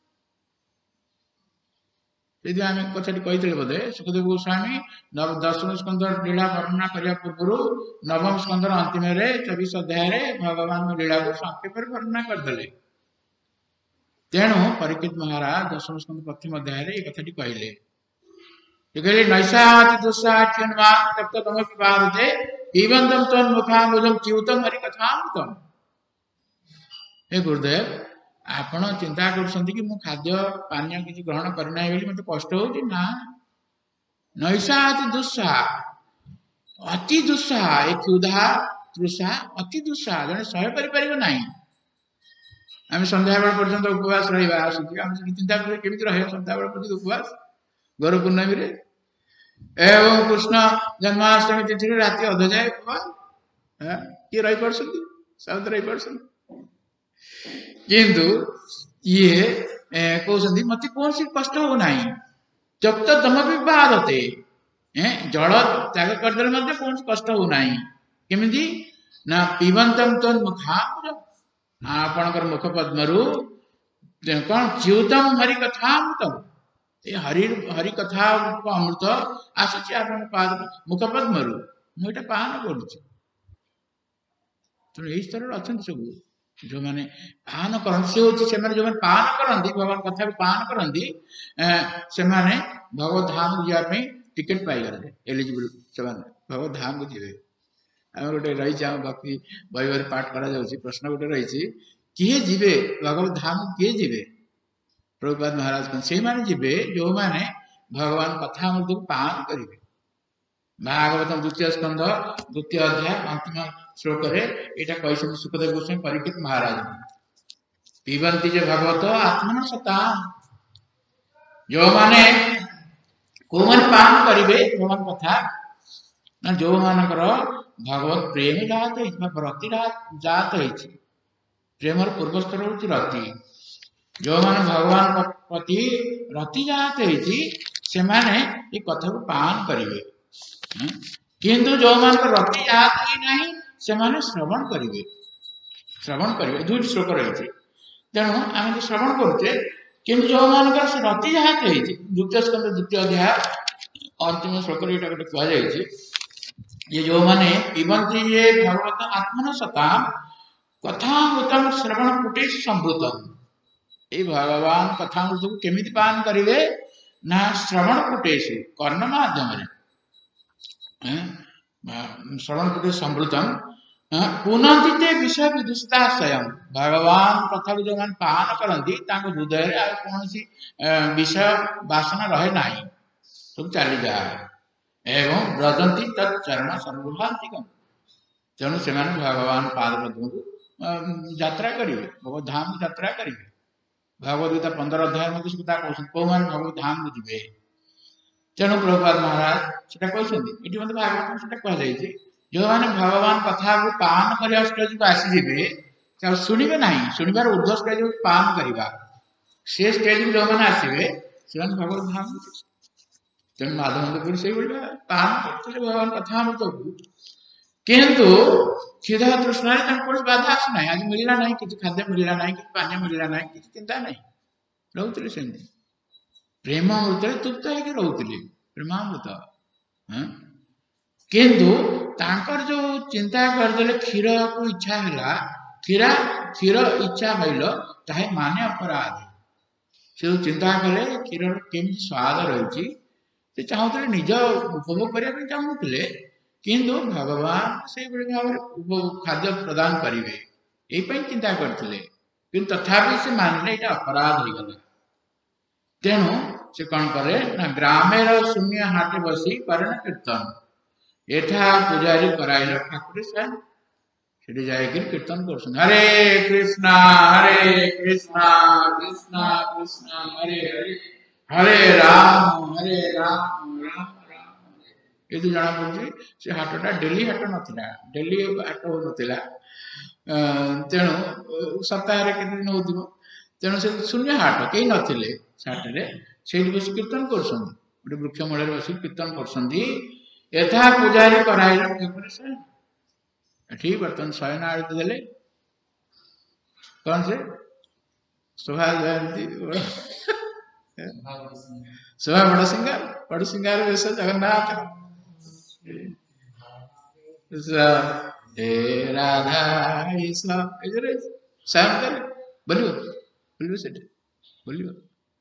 Speaker 1: आम कथा कही बोधे सुखदेव गोस्वामी दशम स्कंद लीला वर्णना करने पूर्व नवम स्कंदर अंतिम चौबीस अध्याय भगवान लीला को संक्षेप वर्णना करदे तेणु परीक्षित महाराज दशम स्कंद प्रथम अध्याय ये कथा कहले कहले नैषाति दुस्साहम भारते पीबंतम तन्मुखाबुजम च्युतम हरि कथामृतम हे गुरुदेव आपण चिंता कर खाद्य पानी किसी ग्रहण करना मत कष्ट हो नैषा अति दुस्साह अति दुस्साह ये क्षुधा तृषा अति दुस्साह जड़े सह कर ना आम सन्ध्या बेल पर्यंत उपवास रहा चिंता केमी रहा सन्ध्या बेल पर्यंत उपवास गौर पूर्णमी रे एवं कृष्ण जन्माष्टमी तिथि राति अध जाए उपवास किए रही पार्टी सब रही पार्टी किंतु ये कहते मत कौन सी कष्ट हो ना जब तो तम भी बाधते जल त्याग करदे कौन सी कष्ट हो ना केमी ना पीबंतम तो मुखा आपणकर मुख पद्मरु कौन ज्योतम हरि कथा अमृतम ये हरि हरि कथा अमृत आसूची आप मुख पद्मरु मुझे पान करुँ तेणु यही स्तर अच्छा सब जो मैंने पान कर जो मैंने पान करती भगवान कथा भी पान करती से भगवत धाम को जावाई टिकेट पाईगले एलिजिबल से भगवत धाम को जी आम गोटे रही आम भक्ति बही पाठ करा प्रश्न गोटे रही किए जीवे भगवत धाम किए जीवे प्रभुपाद महाराज से माने जीवे जो माने भगवान कथा अमृत को पान करेंगे भागवतम द्वितीय स्कंध द्वितीय अध्याय अंतिम श्लोक यहाँ कहते सुखदेव गोस्वामी परीक्षित महाराज पीबंती जे भगवत आत्मन सता जो माने को माने पान करेंगे भगवान कथा ना जो मानकर भगवत प्रेम जात रति जात प्रेम पूर्व स्तर हूँ रति जो माने भगवान प्रति रति जात से माने ये कथा को पान करेंगे किंतु जो मान रति जात ही नहीं से माने श्रवण करेंगे श्रवण करेंगे दुईट श्लोक रही तेणु आम जो श्रवण करुचे किंतु जो मान रति जात द्वितीय स्कंद द्वितीय अध्याय अंतिम श्लोक गोटे कहुई ये जो माने पिबंती ये भगवत आत्मन सता कथामृतम श्रवण कुटे संभृतम ये भगवान कथामृत को केमी पान करेंगे ना श्रवण कुटेशु कर्ण माध्यम श्रवण कुटे संभृतम पुनः विषय विदुषता स्वयं भगवान कथा को जो मैंने पान करती हृदय कौन सी विषय वासना रहे ना सब चली जाए एवं ब्रजंती तत्चरण सर्वभांतिकम तेणु से भगवान पाद पद्म को यात्रा करेंगे भगवत धाम की यात्रा करेंगे भगवद गीता पंद्रह अध्याय में कहते कौ मैंने भगवत धाम को जी तेणु प्रभुपाद महाराज से कहते ये मत भागवत से कहुई जो मैंने भगवान कथा को पान कर स्टेज को आसीजे शुणे ना शुणवार ऊर्ध स्टेज पान करवा से स्टेज को जो मैंने आसवे से भगवत धाम को तेणु माधवपुर से पान करते भगवान कथा अमृत को किंतु क्षुधा तृष्णा कौन बाधा आसना आज मिलला ना कि खाद्य मिलला ना कि पानी मिलला ना कि चिंता ना रोते से प्रेम अमृत तृप्त होकर रोते प्रेमामृत किंतु तांकर जो चिंता करदे क्षीर को इच्छा है क्षीरा क्षीर इच्छा हईल ताहे माने अपराध से चिंता कले क्षीर केमी स्वाद रही से चाहते निज उपभोग करने चाहूले किंतु भगवान से भाव खाद्य प्रदान करेंगे यही चिंता करते कि तथापि से मानले ये अपराध हो गला तेणु से कौन करे ना ग्रामेर शून्य हाटे बसी करे कीर्तन एठा पूजारी कराइल ठाकुर से जाकर कीर्तन कर हरे कृष्णा हरे कृष्णा कृष्णा कृष्णा हरे हरे हरे राम हरे राम राम राम ये तो जना पड़ी से हाटटा डेली हाट नाला डेली हाट हो नाला तेणु सप्ताह के दिन हो तेणु से शून्य हाट कई नथिले हाटे से बस कीर्तन कर वृक्ष मूल बस कीर्तन कर यथा पूजारी कराइल ठाकुर से ठीक बर्तन शयन आरती देले कौन से शोभा जयंती शोभा बड़ सिंगार बड़ सिंगार वेश जगन्नाथ हे राधा श्याम कर बोलियो बोलियो से बोलियो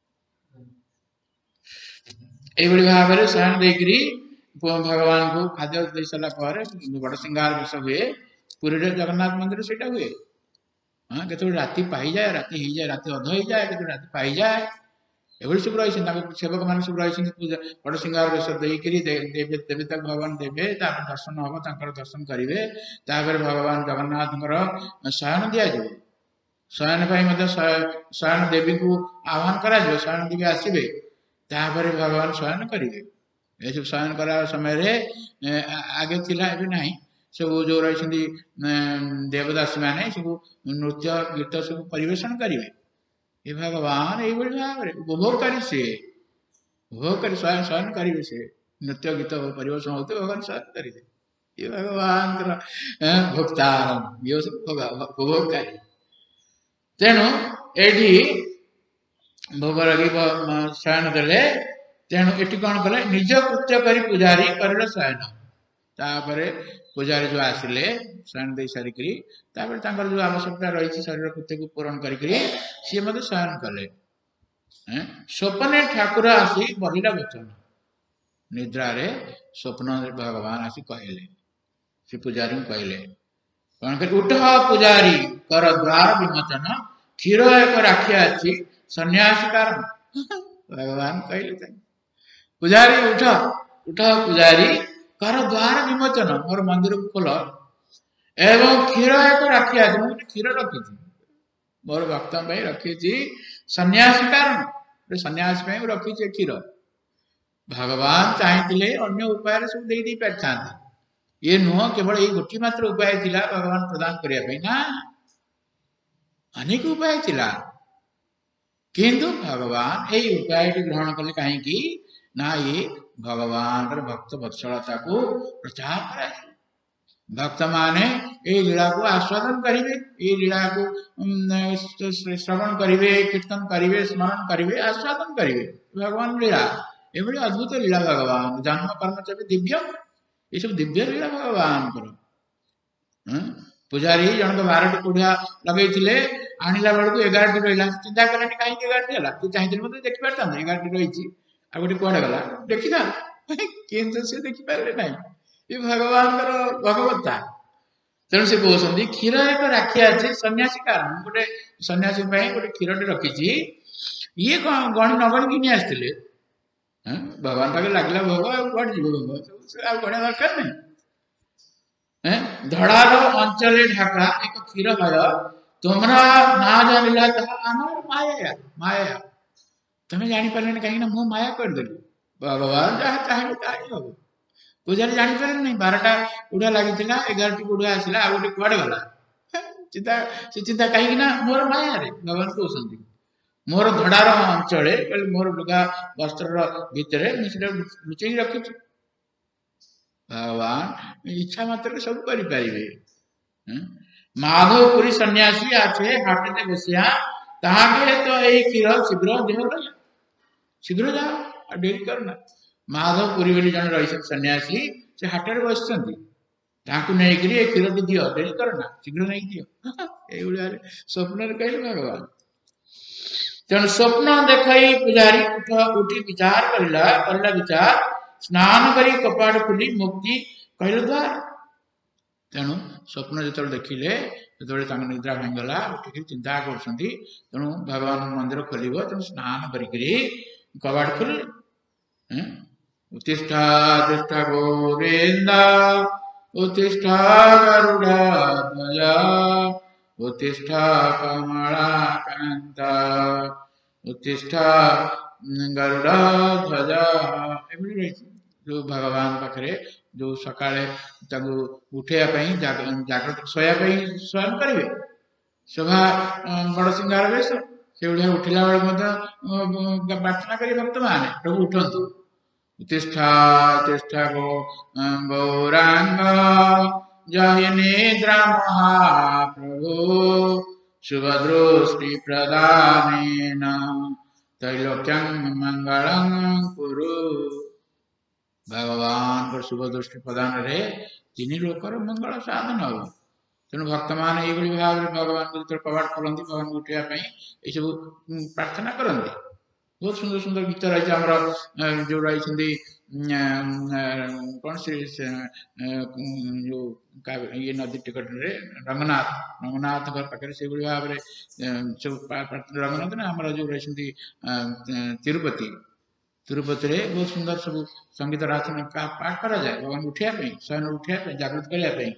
Speaker 1: ये भाव में शयन देकरी भगवान को खाद्य दे सारा बड़ सिंगार बेस हुए पुरी जगन्नाथ मंदिर से हुए हाँ के राति पाई जाए राति हो जाए राति अध हो जाए के राति पाई जाए एभली सब रही सेवक मान सब रही पूजा बड़ सिंगार वेश देकरी देवे देवता भगवान देवे दर्शन हम दर्शन करेंगे भगवान जगन्नाथ शयन दिज्व शयन शयन देवी को आह्वान करा शयन देवी आसवे भगवान शयन करेंगे ये सब शयन करा समय आगे थिला ना सब जो रही देवदासी मैंने सब नृत्य गीत सब परिवेशन करेंगे ये भगवान ये भाव में उपभोग करी से उपभोग कर स्वयं शयन करेंगे से नृत्य गीत परिवेशन होते भगवान शयन करेंगे ये भगवान भोक्तारम ये उपभोग करी तेणु ये भोग लगी शयन देले तेणु ये कौन कले निज कृत्य कर पूजारी कर शयन तापर पूजारी जो आसिले शयन दे सारिक जो आवश्यकता रही शरीर कृत्य को पूरण करी सी मत शयन कले स्वप्ने ठाकुर आसी बहिला वचन निद्रा रे स्वप्न भगवान आसी कहले से पूजारी कहले कौन कर उठ पूजारी कर द्वार विमोचन क्षीर एक राखिया अच्छी सन्यासी कारण भगवान कहले पूजारी उठ उठ पूजारी कर द्वार विमोचन मोर मंदिर को खोल एवं क्षीर एक राखी आज मुझे क्षीर रखी मोर भक्त रखी सन्यासी कारण सन्यासी रखी क्षीर भगवान चाहते अन्य उपाय सब दे दे पारि ये नुह केवल ये गोटी मात्र उपाय थिला भगवान प्रदान करने ना अनेक उपाय थिला किंतु भगवान ये उपाय ग्रहण कले कहीं ना ये भगवान भक्त वत्सलता को प्रचार कराए भक्त माने ये लीला को आस्वादन करेंगे ये लीला को श्रवण करेंगे कीर्तन करेंगे स्मरण करेंगे आस्वादन करेंगे भगवान लीला ये बड़ी अद्भुत लीला भगवान जन्म कर्म चले दिव्य ये सब दिव्य लीला भगवान को पूजारी जन बारह कोढ़िया लगे आणला बेलू एगार रहा चिंता कले कहीं एगार है चाहिए मतलब देखी पार्थ एगार रही आ गए कड़े गला देखी ना किंतु से देखी पारे ना ये भगवान भगवत्ता तेणु से कहते क्षीर एक राखी अच्छे सन्यासी कारण गोटे सन्यासी गोटे क्षीर रखी ये गणी नगणी कि आसते भगवान पाखे लगला भोग कौन जीव भोग गणिया दरकार नहीं धड़ार अंचल ढाका एक क्षीर भय तुम्हारा ना जानिला आमार माया माया तुम्हें जापर कहीं मु माया करदेली भगवान जहाँ चाहिए ताकि हम पूजारी जापर नहीं बारटा उड़ा लगी एगार टी उड़ा आसला आ गए कड़े गला चिंता से चिंता कहीं मोर माया रे भगवान कहते मोर धड़ार अंचल मोर लुगा वस्त्र भितर लुचई रखी भगवान इच्छा मात्र सब करें माधवपुरी सन्यासी आछे हाटे बसिया ताके तो यही क्षीर शीघ्र देह रहा शीघ्र जाओ डेरी करना माधवपुरी बोली जन रही सन्यासी से हाटर बस नहीं क्षीर टी दियो डेरी करना शीघ्र नहीं दियो ये स्वप्न कहले भगवान तेणु स्वप्न देख पूजारी उठ उठी विचार करला करला विचार स्नान करी कपाट खुली मुक्ति कहल द्वार तेणु स्वप्न जो देखिले जो निद्रा भांगला उठिक चिंता कर तेणु भगवान मंदिर खोल तेणु स्नान करी कबाड़ खोल उत्तिष्ठा तिष्ठा गोविंदा उत्तिष्ठा गरुड़ध्वजा उत्तिष्ठा कमलाकांता उत्तिष्ठा गरुड़ध्वजा जो भगवान पाखे जो सकाळे उठे जागृत शोया शयन करेंगे शोभा बड़ सिंगार बेश से उठला बेले प्रार्थना करें भक्त मान प्रभु उठंतु उत्तिष्ठा तिष्ठा गो गौरांग जय निद्रा महाप्रभु शुभदृष्टि प्रदानेन त्रैलोक्यं मंगलं कुरु भगवान को शुभ दृष्टि प्रदान रे तीन लोकर मंगल साधन हम तेणु भक्त मान ये भाव में भगवान को जो कबाड़ खोलती भगवान को उठाई ये सब प्रार्थना करती बहुत सुंदर सुंदर गीत रही आमर जो रही कौन से जो ये नदी टिकट रे रंगनाथ रंगनाथ घर पाखे से भाव में रंगनाथ ना आम जो रही तिरुपति तिरुपति रे बहुत सुंदर सब संगीत रचना पाठ करा जाए भगवान उठा शयन उठा जागृत करने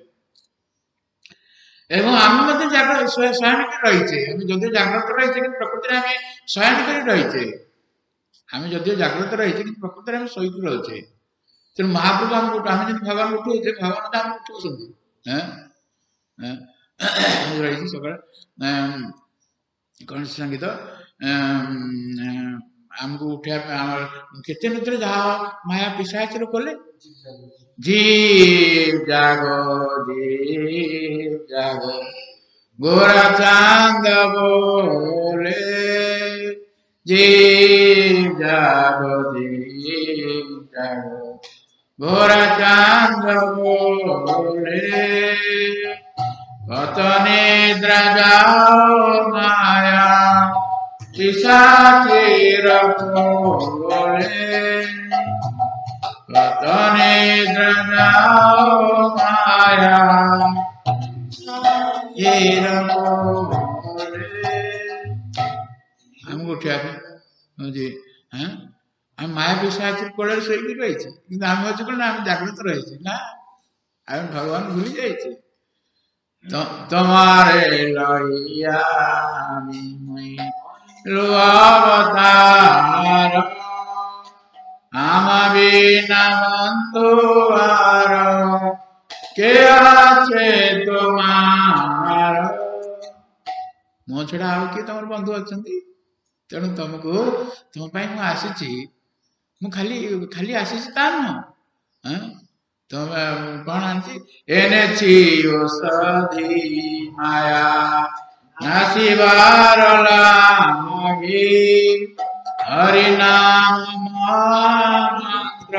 Speaker 1: एवं आम जागृत शयन रहीचे जदि जागृत रही प्रकृति आम शयन कर रहीचे आम जदि जागृत रही कि प्रकृति में शोक रोचे तेणु महाप्रभु आम उठ आम भगवान उठे भगवान तो आम उठाऊँ रही सकाल कौन संगीत आमको उठा केते नृत्य जहाँ माया पिशाचर कले जीव जागो जीव जागो गोरा चांद बोले जीव जागो जीव जागो गोरा चांद बोले कत निद्रा जाओ माया पिशाचर बोले कत निद्रा जाओ माया हमको उठा जी हाँ आम माया पिशाचर कोल शोक रही कि आम अच्छे कौन आम जागृत रही ना आम भगवान भूली जाइए तुम्हारे लइया अवतार आम बिना बंधुआर के आछे तुमार मो छड़ा आउ किए तुम बंधु अच्छा तेणु तुमको तुम आसी खाली खाली आसी नुह तुम कौन आनी एने औषधि माया नासिबार लागी हरिनाम मंत्र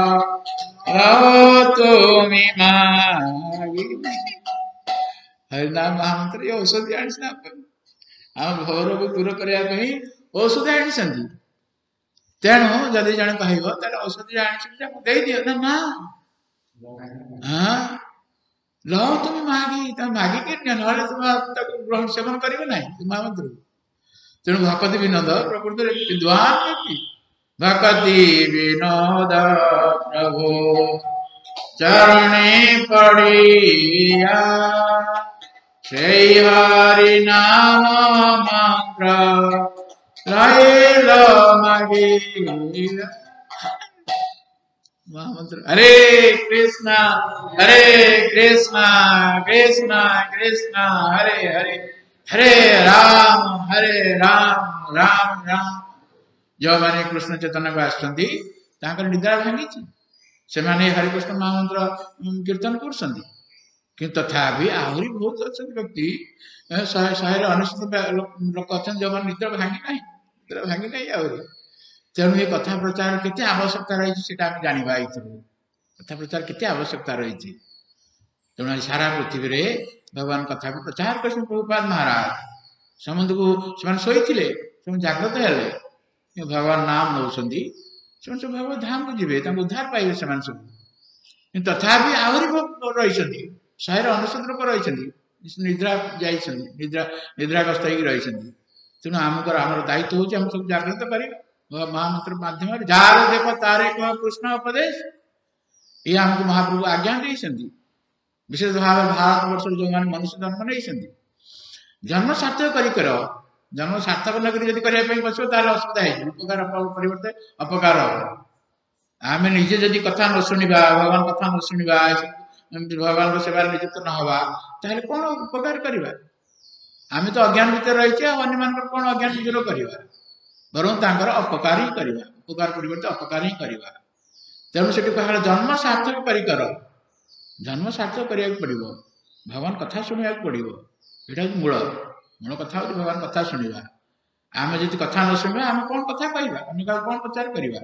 Speaker 1: तुमी मागी हरिनाम महामंत्र ये औषधि आनी आम भवर को दूर करने औषधि आनी तेणु जदि जन कह औषधि आनी दियो ना ना हाँ लो तुम मागी तुम मागी के तुम ग्रहण सेवन कर महामंत्र तेणु भक्ति विनोद प्रकृति विद्वान व्यक्ति भक्ति विनोद प्रभु चरणे पड़िया से हरि नाम मंत्र लो मागी महामंत्र हरे कृष्णा हरे कृष्णा कृष्णा कृष्णा हरे हरे हरे राम हरे राम राम राम जो माने कृष्ण चैतन्य को आसुँच निद्रा भांगी से हरिकृष्ण महामंत्र कीर्तन कर तथापि आहरी बहुत अच्छा व्यक्ति शहे शहे अनिश्चित लोक अच्छा जो मैंने निद्रा भांगी ना निद्रा भांगी ना आहरी तेणु ये कथा प्रचार केते आवश्यकता रही जाना कथा प्रचार केते आवश्यकता रही तेणु सारा पृथ्वी रे भगवान कथा को प्रचार कर प्रभुपाद महाराज समस्त को शोते जागृत हेले भगवान नाम नौ सब भगवत धाम को जी उद्धार पाइबे सब तथापि आहरी रही शहे अनिश्चित लोक रही निद्रा जा निद्रा निद्राग्रस्त रही तेणु आमको आम दायित्व हूँ आम सब जागृत कर महामंत्र माध्यम जार देख तारे कह कृष्ण उपदेश ये आमको महाप्रभु आज्ञा देते विशेष भाव भारत वर्ष जो मैंने मनुष्य जन्म नहीं जन्म सार्थक कर जन्म सार्थक नक बस असुविधा है उपकार परिवर्ते अपकार हम आम निजे जदि कथा न शुणा भगवान कथा न शुणा भगवान सेवा नियुक्त न हवा ताहले कौन उपकार करवा आम तो अज्ञान भितर रही कौन अज्ञान दूर करवा बरं अपकार ही करवा उपकार परिवर्ते अपकार ही करवा तेणु से कह जन्म सार्थक कर जन्म सार्थक करा पड़ो भगवान कथा शुणा पड़ो यहाँ मूल मूल कथा भगवान कथा शुणा आम जब कथा न शुणा आम कौन कथा कहवा आम कौन प्रचार करवा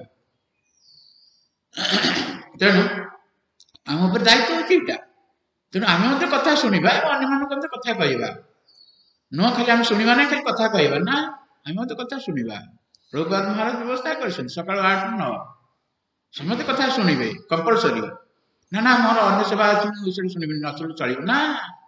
Speaker 1: तेणु आम दायित्व होता तेणु आम कथा शुणा अन्य कथा कहवा नुह खाली आम शुणा ना खाली कथा कहवा ना आम तो कथा शुणा प्रभुपाद महाराज व्यवस्था कर सकाल आठ नौ समस्त कथा शुणे कंपलसरी ना ना मोर अन्य सेवा अच्छी शुणी न चलो ना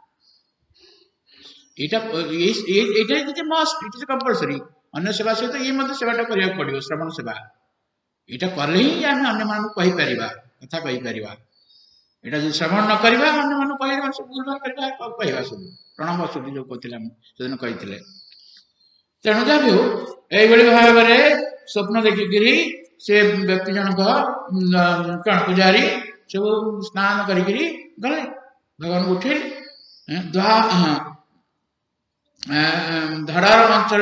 Speaker 1: यहाँ मस्ट इट इज कंपलसरी अन्य सेवा सहित ये मत सेवाटा करा पड़ो श्रवण सेवा यहाँ कले ही आम अन्य मानक कहीपर कथा कहीपर यहाँ जो श्रवण न करवा अन्य मानक कह सब भूलभाल करवा सब प्रणव श्रुति जो कहते से दिन कही तेणु जहाँ भी हो यही भाव में स्वप्न देखिकी से व्यक्ति जनक कौन पूजारी सब स्नान करी गले भगवान को उठेले धड़ार अंचल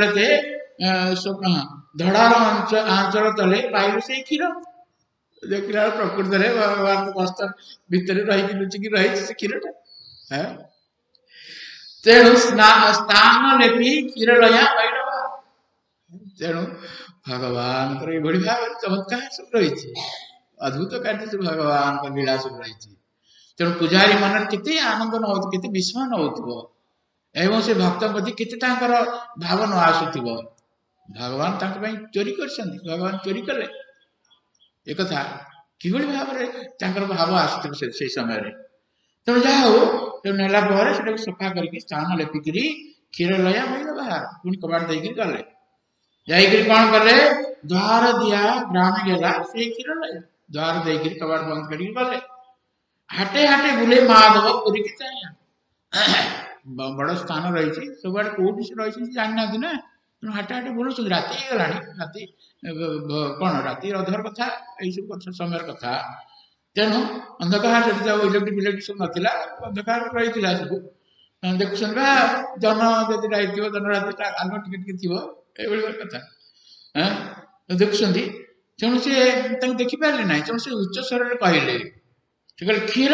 Speaker 1: धड़ार आंचल तले पाइल से क्षीर देखला प्रकृत में भगवान बस्तर भितर रही लुचिकी रही से क्षीरटा तेणु स्नान लेपी क्षीर लया पाइल तेणु भगवान भाव चमत्कार सब रही अद्भुत कार्य सब भगवान का लीला सब रही तेणु पूजारी मन केते आनंद न हो केते विस्मय न हो एवं से भक्त प्रति केते भाव न आसुथिब भगवान चोरी कर भगवान चोरी कले एक कथा किभली भाव में भाव आसुथिब से समय तेणु जहाँ हो तेणु नेला सफा करके स्थान लेपिकी क्षीर लया भाई बाहर पुणी कबाट देकर गले जाकर कौन कले द्वार दिया ग्राम गला से क्षीर लया द्वार देकर कबाट बंद कर गले हाटे हाटे बुले माधव पुरी के चाहिए बड़ स्थान रही सब आड़े कौटी से रही जाना ना हाटे हाटे बुलूँ राति गला राति कौन राति अधर कथा यही सब कथा समय कथा तेणु अंधकार इलेक्ट्रिक इलेक्ट्रिक सब नाला अंधकार रही सब देखुन जन जदि रही जन राति आग टिके टिके थी ये कथा देखुं तेणु सी देखिपारे ना तेणु से उच्च स्वर कहले क्षीर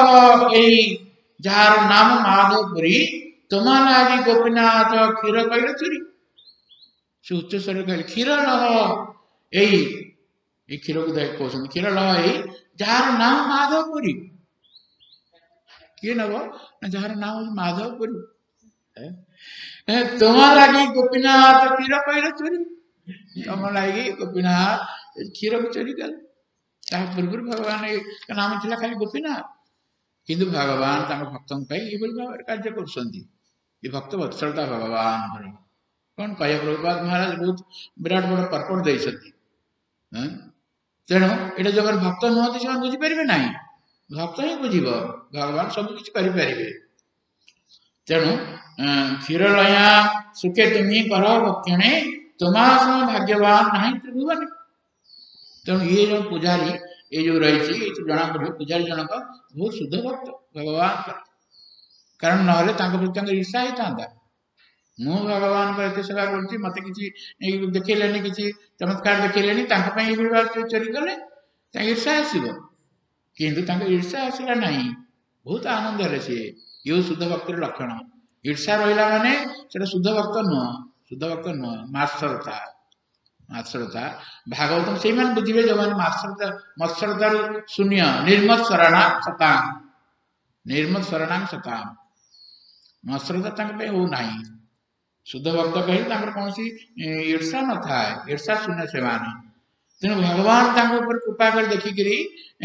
Speaker 1: जार नाम माधवपुरी तुम लागी गोपीनाथ क्षीर कहले चोरी से उच्च स्वर कहले क्षीर यही क्षीर को देख कौन क्षीर यही जार नाम माधवपुरी किए नब ना जार नाम माधवपुरी तुम लगी गोपीनाथ क्षीर कहले चोरी तुम लगी गोपीनाथ क्षीर को चोरी कल पूर्व भगवान का नाम था खाली गोपीनाथ किंतु भगवान भक्त भाव कार्य कर भक्त वत्सलता भगवान कौन कह प्रभुपाद महाराज बहुत विराट बड़ पर्पट देती तेणु ये जो भक्त नुहति से बुझीपारे ना भक्त ही बुझ भगवान सबकि करें तेणु क्षीर लया सुखे तुम्हें कर भक्षणे तुम्हारा भाग्यवान ना त्रिभुवन तेणु ये जो पूजारी ये जो रही जना पड़े पूजारी जनक बहुत शुद्ध भक्त भगवान कारण ना ईर्षा होता मु भगवान को एत सेवा कर मत कि देखने कि चमत्कार देखने चोरी कले ईर्षा आसो कितु ईर्षा आसला ना बहुत आनंद है सी ये शुद्ध भक्त लक्षण ईर्षा रहा माने शुद्ध भक्त नुह शुद्ध भक्त नुह मात्सरता मात्सरता भागवतम से बुझे जो मैंने मात्सरता मत्सरतार शून्य निर्मत शरणाम सताम निर्मत शरणाम सताम मत्सरता हो ना शुद्ध भक्त कहीं कौन सी ईर्षा न था ईर्षा शून्य से माने तेणु भगवान कृपा कर देखिकी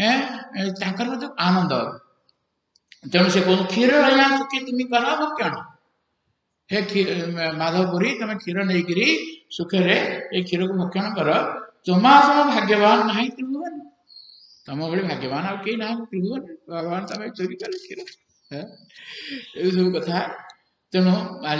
Speaker 1: आनंद तेणु से कौन क्षीर रहा सुखी तुम्हें कर भक्षण हे माधवपुरी तुम क्षीर नहीं सुखे ये क्षीर को भक्षण कर तुम भाग्यवान ना त्रिभुवन तुम भाई भाग्यवान आ कहीं ना त्रिभुवन भगवान तुम चोरी कर क्षीर ये सब कथा तेणु आज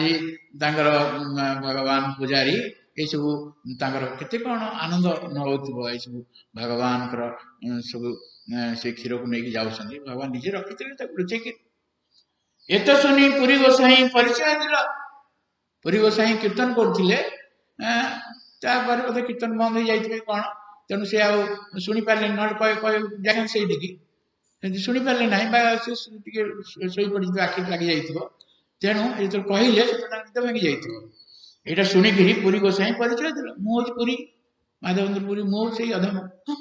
Speaker 1: भगवान पूजारी ये सब केते कौन आनंद न हो सब भगवान सब से क्षीर को लेकिन जाऊँ भगवान निजे रखी लुचेक एत शुणी पुरी गोसाई परिचय दिल पुरी गोसाई कीर्तन करते बोधे कीर्तन बंद हो जाए कौन तेणु सी शुणी पारे ना जगह से शुणी पारे ना शोपड़ी आखि लगी जाइए तेणु जो कहले निद भांगी जाइए यहाँ शुणिकी पुरी गोसाई परिचय दिल मुझे पुरी माधवेन्द्र पुरी मुझे अधम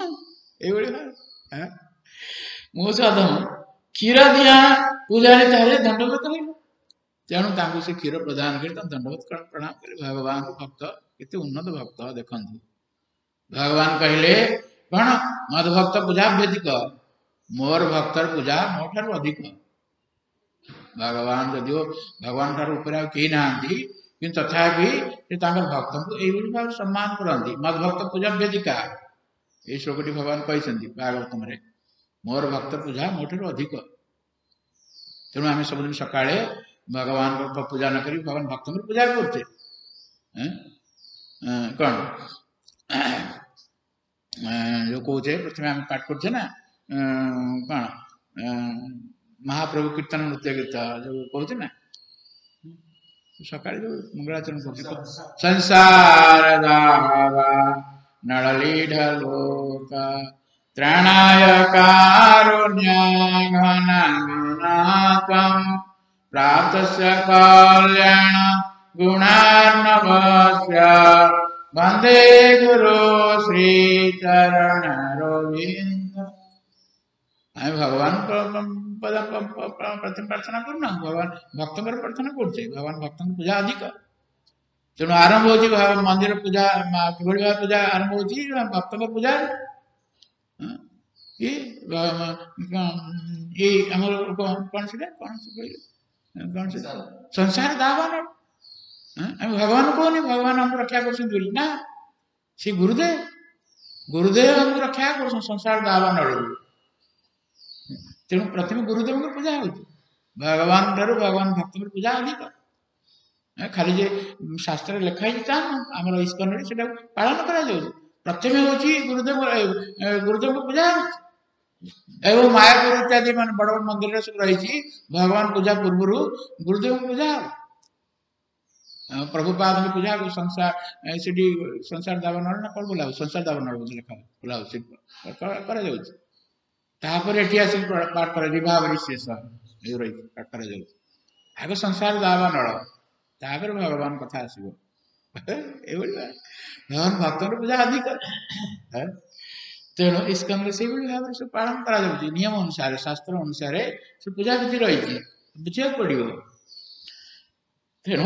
Speaker 1: ये मुझे अधम क्षीर दिया पूजारी तारे दंडवत हो तेणु से क्षीर प्रदान कर दंडवत प्रणाम कर भगवान भक्त केते उन्नत भक्त देखु भगवान कहले कौन मद भक्त पूजा व्यधिक मोर भक्तर पूजा मो ठार अधिक भगवान जदिओ भगवान ठार ऊपर कहीं ना किंतु तथापि भक्त को यही भाव सम्मान करती मद भक्त पूजा व्यधिका ये श्लोकटी भगवान कहते भागवत में मोर भक्त पूजा मो ठार अधिक तेणु आम सब दिन सका भगवान को पूजा न करी भगवान भक्त पूजा करते कौन जो कहे प्रथम आम पाठ करते ना कौन महाप्रभु कीर्तन नृत्य गीत जो कहते ना सकाଳେ जो मंगलाचरण करते संसार दावा नळलीढलोका त्राणाय कारुण्य घनानात्वं प्राप्तस्य कल्याण गुणार्णवस्य वंदे गुरु श्री चरण रविंद आम भगवान प्रथम प्रार्थना करना भगवान भक्त प्रार्थना करते भगवान भक्त पूजा अधिक तेणु आरंभ हो मंदिर पूजा कि भाव पूजा आरंभ हो भक्त पूजा ये कौन से कौन कौन से संसार दावा भगवान कहनी भगवान हमको रक्षा कर ना सी गुरुदेव गुरुदेव हमको रक्षा कर संसार दावा नड़ तेणु प्रथम गुरुदेव को पूजा हो भगवान ठार भगवान भक्त पूजा अधिक खाली जे शास्त्र लिखाई आम इस्कन से पालन करा प्रथम हूँ गुरुदेव गुरुदेव को पूजा एवं मायापुर इत्यादि मान बड़ बड़ मंदिर सब रही भगवान पूजा पूर्व गुरुदेव को पूजा प्रभुपाद में पूजा संसार से संसार दावनड़ ना कौन बोला संसार दावनड़ लिखा बोला आसिक पाठ कर विभावरी शेष रही पाठ कर आगे संसार दावनड़ तापर भगवान कथा आसो भगवान भक्त पूजा अधिक तेणु इस्कन से भाव से पालन कर नियम अनुसार शास्त्र अनुसार से पूजा विधि रही बुझा पड़ो तेणु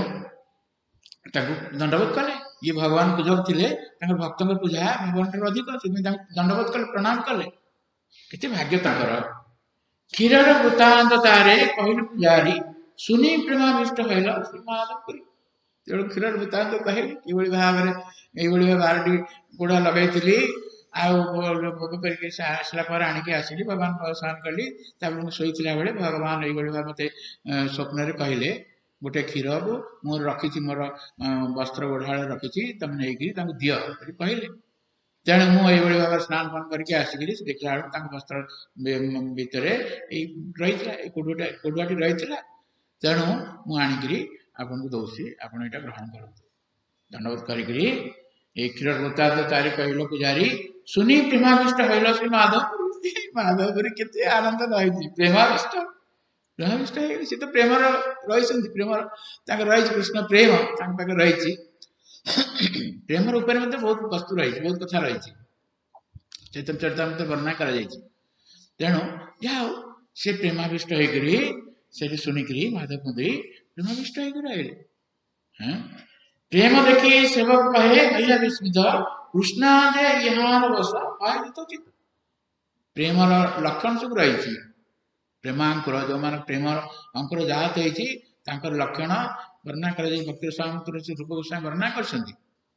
Speaker 1: दंडवत कले ये भगवान पूजक थे भक्त पूजा भगवान ठार अधिक दंडवत कले प्रणाम कले केते भाग्य क्षीर वृत्तांत तारे कहले पुजारी सुनी प्रेमाविष्ट होल श्रीमाधवपुरी तेणु क्षीर वृत्तांत कहे ये भाव में बारटी गुड़ा लगे भोग करके आसला आणिकी आसली भगवान स्नान कली शोला बेले भगवान ये भाव मत स्वप्न कहले गोटे क्षीर को मोर रखी मोर वस्त्र ओढ़ा रखी तुम नहीं दि कहले तेणु मुझे भाव स्नान फान करके आसिक देखला बेलू वस्त्र भितर रही कोडुआटी रही तेणु मुझे आपन को दौसी आपड़ यहाँ ग्रहण कर दंडवत करी क्षीर वृत्तांत तारी कहल पुजारी सुनी प्रेमाविष्ट होल श्री माधव माधवपुरी केते आनंद रही प्रेमाविष्ट प्रेमाविष्ट सी तो प्रेम रही प्रेम रही कृष्ण प्रेम पाखे रही प्रेम ऊपर मत बहुत वस्तु रही बहुत कथा रही चैतन्य चरितामृत वर्णना कर तेणु जा सी प्रेमाविष्ट होकर शुणिक माधव कुंदी प्रेमाविष्ट होकर प्रेम देखी सेवक कहे भैया विस्मित कृष्ण जे यहाँ बस चित प्रेम लक्षण सब रही प्रेमांकुर जो मान प्रेम अंकुर जात होती लक्षण वर्णना कर भक्ति स्वामी रूप गोस्वामी वर्णना कर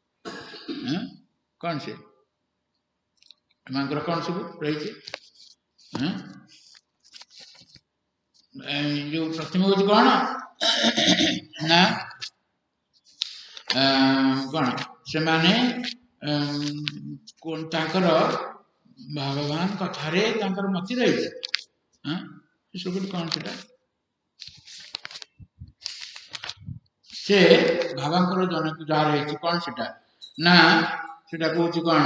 Speaker 1: कौन से प्रेमांकुर कौन सब रही जो प्रथम हूँ कौन ना कौन से माने भगवान कथारे मति रही कौन से भावांकर जनक जहाँ रही कौन से ना से कौन कौन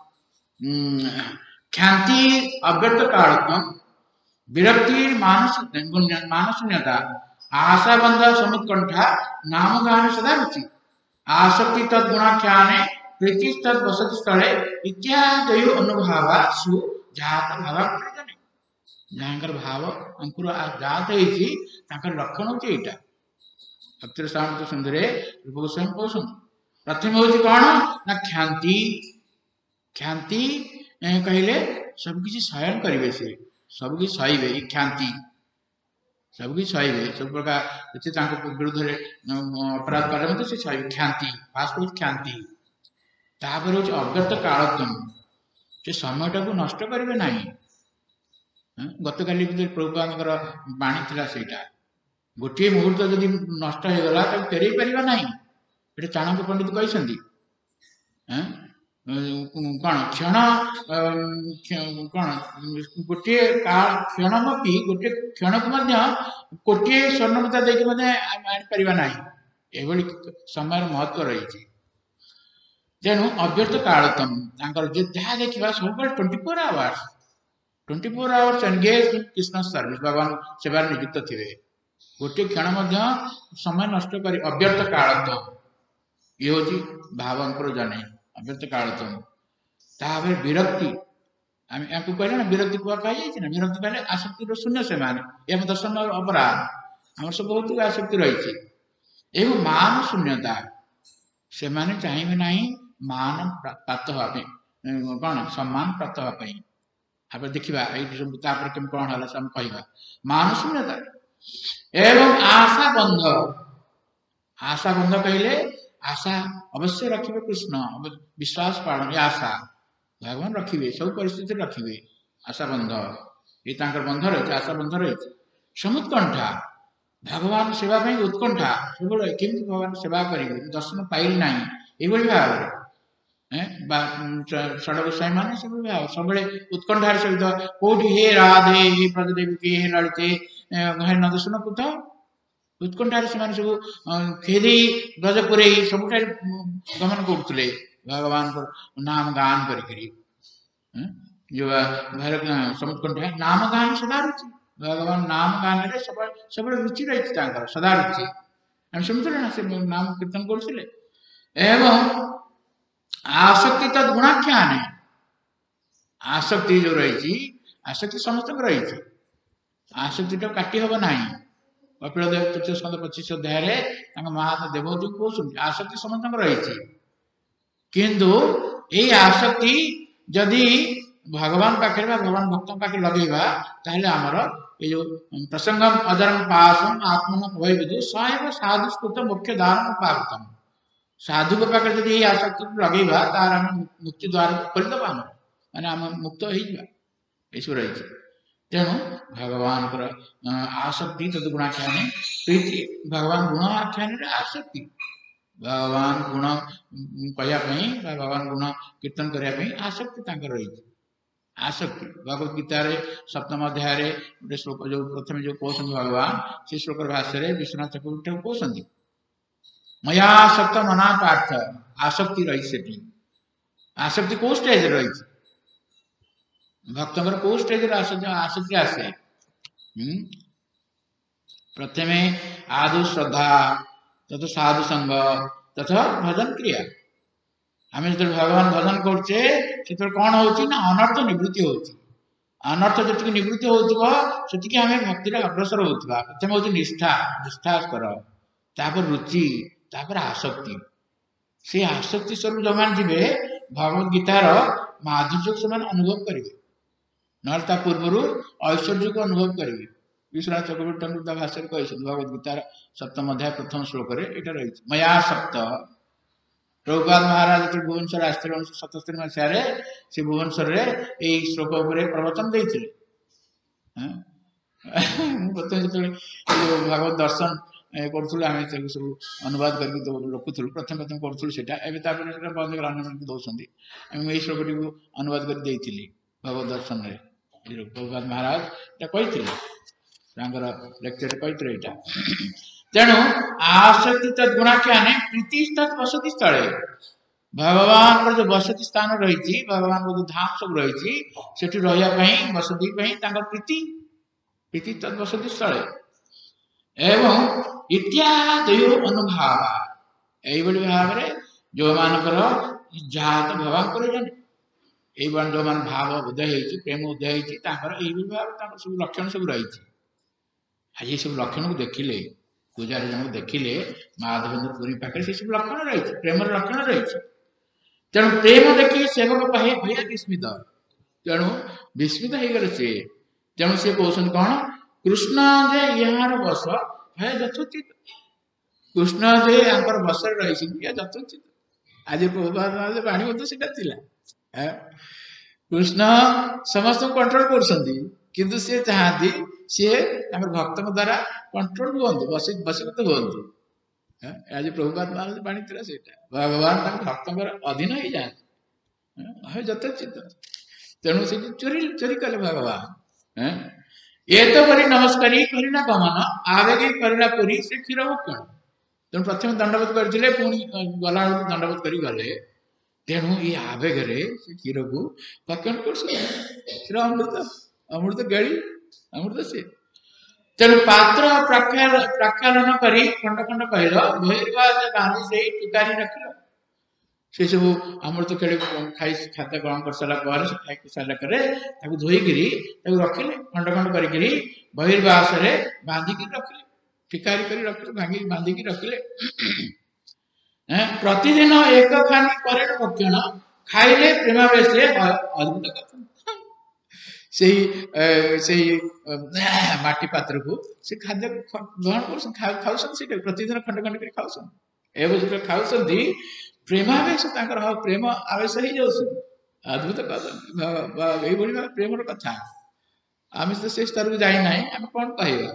Speaker 1: ख्याति अव्यक्त कालत्म विरक्ति मानस मानसून्यता आशाबंध समुत्कंठा नाम गान सदा रुचि आसक्ति तद्गुणाख्याने प्रीति तद वसति स्थले इत्यादि अनुभव सु जात भाव जहाँकर भाव अंकुर जात होती लक्षण होती यहाँ भक्ति सामर्थ सुंदर रूप गोस्वामी कहते प्रथम हूँ कौन ना ख्याति ख्याति कहले सबकि शयन करेंगे से सबकि सहे ख्याति सबकि सहे सब प्रकार विरुद्ध अपराध कले से सहे ख्याति फास्ट हूँ ख्याति तापर हूँ अव्यर्थ कालक्रम से समय टाक नष्ट करेंगे ना गत काली प्रभुपादर बाणी था सेटा गोटे मुहूर्त जदि नष्ट हो गला तब फेर पार ना ये चाणक्य पंडित कहते कौन क्षण कौन गोटे क्षणमी गोटे क्षण को कोटे स्वर्णमुद्रा देखिए आनीपर ना ये समय महत्व रही तेणु अव्यर्थ कालतम जहाँ देखा सब twenty four hours twenty four hours engage in Krishna service भगवान सेवार नियुक्त थे गोटे क्षण समय नष्ट कर अव्यर्थ कालतम ये हूँ भावंकर जाने अव्यर्थ कालतम तापर विरक्ति आम या कहले ना विरक्ति कुआ कही ना विरक्ति कहले आसक्ति शून्य से माने दर्शन अपराध आम सब बहुत आसक्ति रही मान शून्यता से माने चाहिए ना मान प्राप्त हाँपी कौन सम्मान प्राप्त हाँपी आप देखा ये कौन है कह मान शून्यता एवं आशा बंध आशा बंध कहले आशा अवश्य रखिए कृष्ण विश्वास पालन आशा भगवान रखिए सब परिस्थिति रखिए आशा बंध ये बंध रही आशा बंध रही समुत्कंठा भगवान सेवा उत्कंठा सब केमी भगवान सेवा करेंगे दर्शन पाइल ना ये भाव षड गोसाई मान सब भाव सब उत्कंठार सहित कौटी हे राधे हे ब्रजदेवी हे ललिते हे नंदसन पुत उत्कंठार से सब खेदे ब्रजपुर सब गमन करुले भगवान को नाम गान करी जो समुत्कंठा नाम गान सदा रुचि भगवान नाम गान सब सब रुचि रही सदा रुचि आम शुणुले ना से नाम कीर्तन करुले एवं आसक्ति तद गुणाख्यान है आसक्ति जो रही आसक्ति समस्त रही आसक्ति तो काटी हम ना कपिल देव तृतीय स्कंद पच्चीस अध्याय महात्मा देवहूति कहते आसक्ति समस्त रही किंतु ये आसक्ति जदि भगवान पाखे भगवान भक्त पाखे लगेगा ताहले आमर ये जो प्रसंगम अधर्म पासम आत्मन भय विदु सैव साधुस्कृत मुख्य दान पावतम साधु के पाखे जब ये आसक्ति लगेगा तार आम मुक्ति द्वार खोलीदबा मैंने आम मुक्त हो रही तेणु भगवान आसक्ति तद गुणाख्यान प्रीति भगवान गुण आख्यान आसक्ति भगवान गुण कहवाई भगवान गुण कीर्तन करने आसक्ति रही आसक्ति भगवद गीतार सप्तम अध्याय गोटे श्लोक जो प्रथम जो कहते भगवान से श्लोक भाष्य विश्वनाथ चक्रवर्ती कहते मया आसक्त मना पार्थ आसक्ति रही से आसक्ति कौ स्टेज रही भक्त कौ स्टेज आसक्ति आसे प्रथम आदि श्रद्धा तथा साधु संग तथा भजन क्रिया आम जो भगवान भजन करते कौन हो अनर्थ निवृत्ति हो अनर्थ जी निवृत्ति होती आम भक्ति अग्रसर होता प्रथम हूँ निष्ठा निष्ठा कर तापर रुचि तापर आसक्ति से आसक्ति स्वरूप जो मैंने जी भगवद गीतार माधुर्य को से अनुभव करेंगे ना पूर्व ऐश्वर्य को अनुभव करेंगे विश्वनाथ चक्रवर्ती भाष्य कहते भगवद गीतार सप्तम अध्याय प्रथम श्लोक यहाँ रही मया सप्त प्रभुपाद महाराज जो भुवनेश्वर आसते उन्नीस सतस्तरी मसीह से भुवनेश्वर यही श्लोक प्रवचन देते प्रथम जो भागवत दर्शन करूँ आम सब अनुवाद करके रखुलू प्रथम प्रथम करूँ से बंद कर दौरान यही श्लोक टी अनुवाद कर भगवत दर्शन में प्रभुपाद महाराज कहते लेक्चर कहते यहाँ तेणु आसक्ति तदगुणाख्यान प्रीति तत् वसति स्थले भगवान जो बसति स्थान रही भगवान जो धाम सब रही से रही बसती प्रीति प्रीति तद वसति स्थले एवं इत्यादि अनुभाव यही भाव में जो मानकर जहाँ तो भगवान कर जाने जो मान भाव उदय हो प्रेम उदय हो भाव सब लक्षण सब रही आज ये सब लक्षण को देखिले पूजारी जन देखिले माधवेन्द्र पुरी पाखे से सब लक्षण रही प्रेम लक्षण रही तेणु प्रेम देखिए सेवक कहे भैया विस्मित तेणु विस्मित हो गले सी तेणु सी कहते कौन कृष्ण जे यार बस भय यथोचित कृष्ण जे आंकर बसरे रही यथोचित आज प्रभुपाद बाणी मत सीटा कृष्ण समस्त कंट्रोल कर सी चाहती सी भक्त द्वारा कंट्रोल हूँ बसीभूत हूँ आज प्रभुपाद महाराज बाणी थी से भगवान भक्त अधीन हो जाए यथोचित तेणु से चोरी चोरी कले भगवान ये तो करी नमस्कारी करना गमन आवेगे करला पुरी से क्षीर भक्षण तेणु प्रथम दंडवत करते पुणी गला दंडवत कर गले तेणु ये आवेगे से क्षीर को भक्षण कर क्षीर अमृत अमृत गली अमृत से तेणु पात्र प्रक्षालन कर खंड खंड कहल बहिर्वास गांधी से टिकारी रखल से सब अमृत खेल खाई खाद्य ग्रहण कर सारा खाई सारा धोईकि रखिले खंड खंड कर बहिर्वास बांधिक रखिले टिकारी कर रखिले भांगी बांधिक रखिले प्रतिदिन एक खानी करे भक्षण खाइले प्रेमावेश अद्भुत कथा से माटी पात्र को से खाद्य ग्रहण कर खाऊ प्रतिदिन खंड खंड कर खाऊ एवं खाऊ प्रेमावेश प्रेम आवेश हो जाऊँ अद्भुत कथा ये प्रेम कथा आम तो से स्तर को जाना आम कौन कहवा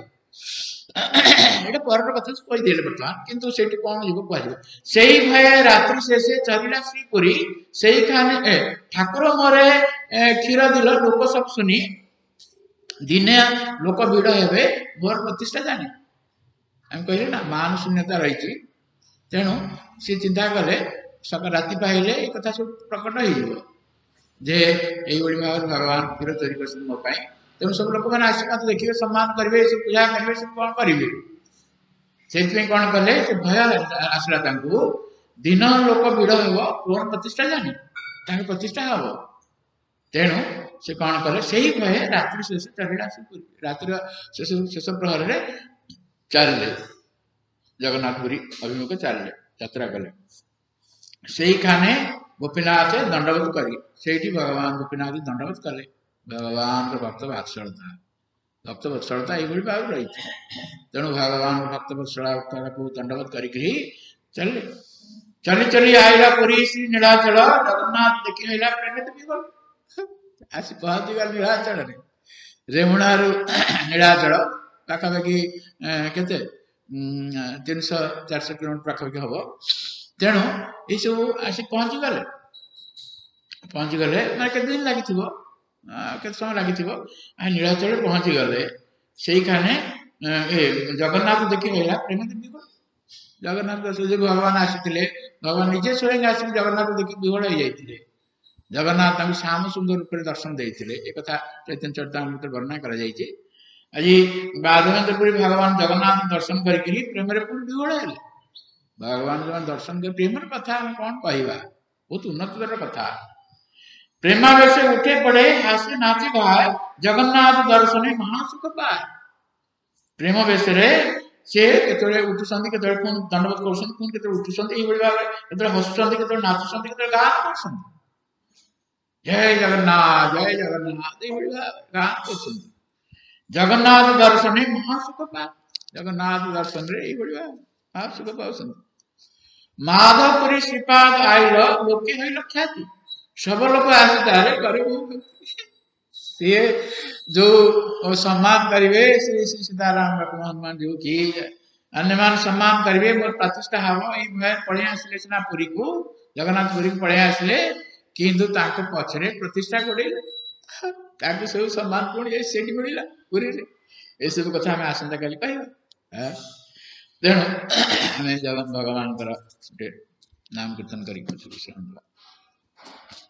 Speaker 1: ये पर कथा कहीदे बर्तमान किंतु से कौन जीव कह से भय रात्रि शेष चलिला श्रीपुरी से खाने ठाकुर मोरे क्षीर दिल लोक सब सुनी दिने लोक भिड़ हे मोर प्रतिष्ठा जाने आम कहले ना मान शून्यता रही तेणु सी चिंता कले सकाल राति पाइले ये कथा सब प्रकट हो जे भाव भगवान क्षीर चोरी कर मो तेणु सब लोक मैंने आस मत देखिए सम्मान करेंगे से पूजा करेंगे सब कौन करेंगे से कौन कले से भय आसला दिन लोक भिड़ हे कौन प्रतिष्ठा जानी प्रतिष्ठा हम तेणु से कौन कले से ही भय रात्रि शेष चलिला रात्रि शेष शेष प्रहर में चलिए जगन्नाथपुरी अभिमुख चलिए यात्रा कले से खाने गोपीनाथ दंडवत कर भगवान गोपीनाथ दंडवत कले भगवान भक्त वत्सलता भक्त वत्सलता ये भाव रही तेणु भगवान भक्त वत्सलता को दंडवत कर चले चली चली आईला पुरी श्री नीलाचल जगन्नाथ देखी आईला प्रेम आसी पहुंची गल नीलाचल रेमुणार नीलाचल पाखापाखि केते तीन सौ चार सौ किलोमीटर पाखापाखि हम तेणु ये सब आसी पहुंची गले पहुंची गले मैं केते दिन लगी केते समय लगी नीलाचल पहुंची गले से खाने जगन्नाथ देखी रहा प्रेम विवल जगन्नाथ जो भगवान आसी भगवान निजे स्वयं आस जगन्नाथ देखी विवल हो जाते जगन्नाथ श्याम सुंदर रूप में दर्शन देते एक कथा चैतन्य चरितामृत वर्णना कर आज बाधवेन्द्रपुरी भगवान जगन्नाथ दर्शन करके प्रेम पुणी विवल है भगवान जो दर्शन कर प्रेम कथा कौन कहवा बहुत उन्नतर कथा प्रेमावेश उठे पड़े हास्य नाचे गाय जगन्नाथ दर्शन महासुख पाए प्रेम वेश सी के उठुंट के दंडवत कर उठुंट भाव हसुंट के नाचुंट के गान कर जय जगन्नाथ जय जगन्नाथ गान कर जगन्नाथ दर्शन महासुख पाए जगन्नाथ दर्शन महासुख पाँच माधवपुरी श्रीपाद आइल लोके हई ख्याति सब लोग आसतारे सी जो सम्मान करेंगे श्री श्री सीताराम हनुमान जी की अन्य मान सम्मान करेंगे मोर प्रतिष्ठा हम ये पढ़े आसले सीना पुरी को जगन्नाथ पुरी को पढ़े आसले किंतु ताको पछरे प्रतिष्ठा कोड़ेले ताको सब सम्मान कोण जे सेठी मिलिला पुरी रे ए सब कथा हम आसंता काली कहबा तेणु आम जगन भगवान नाम कीर्तन करी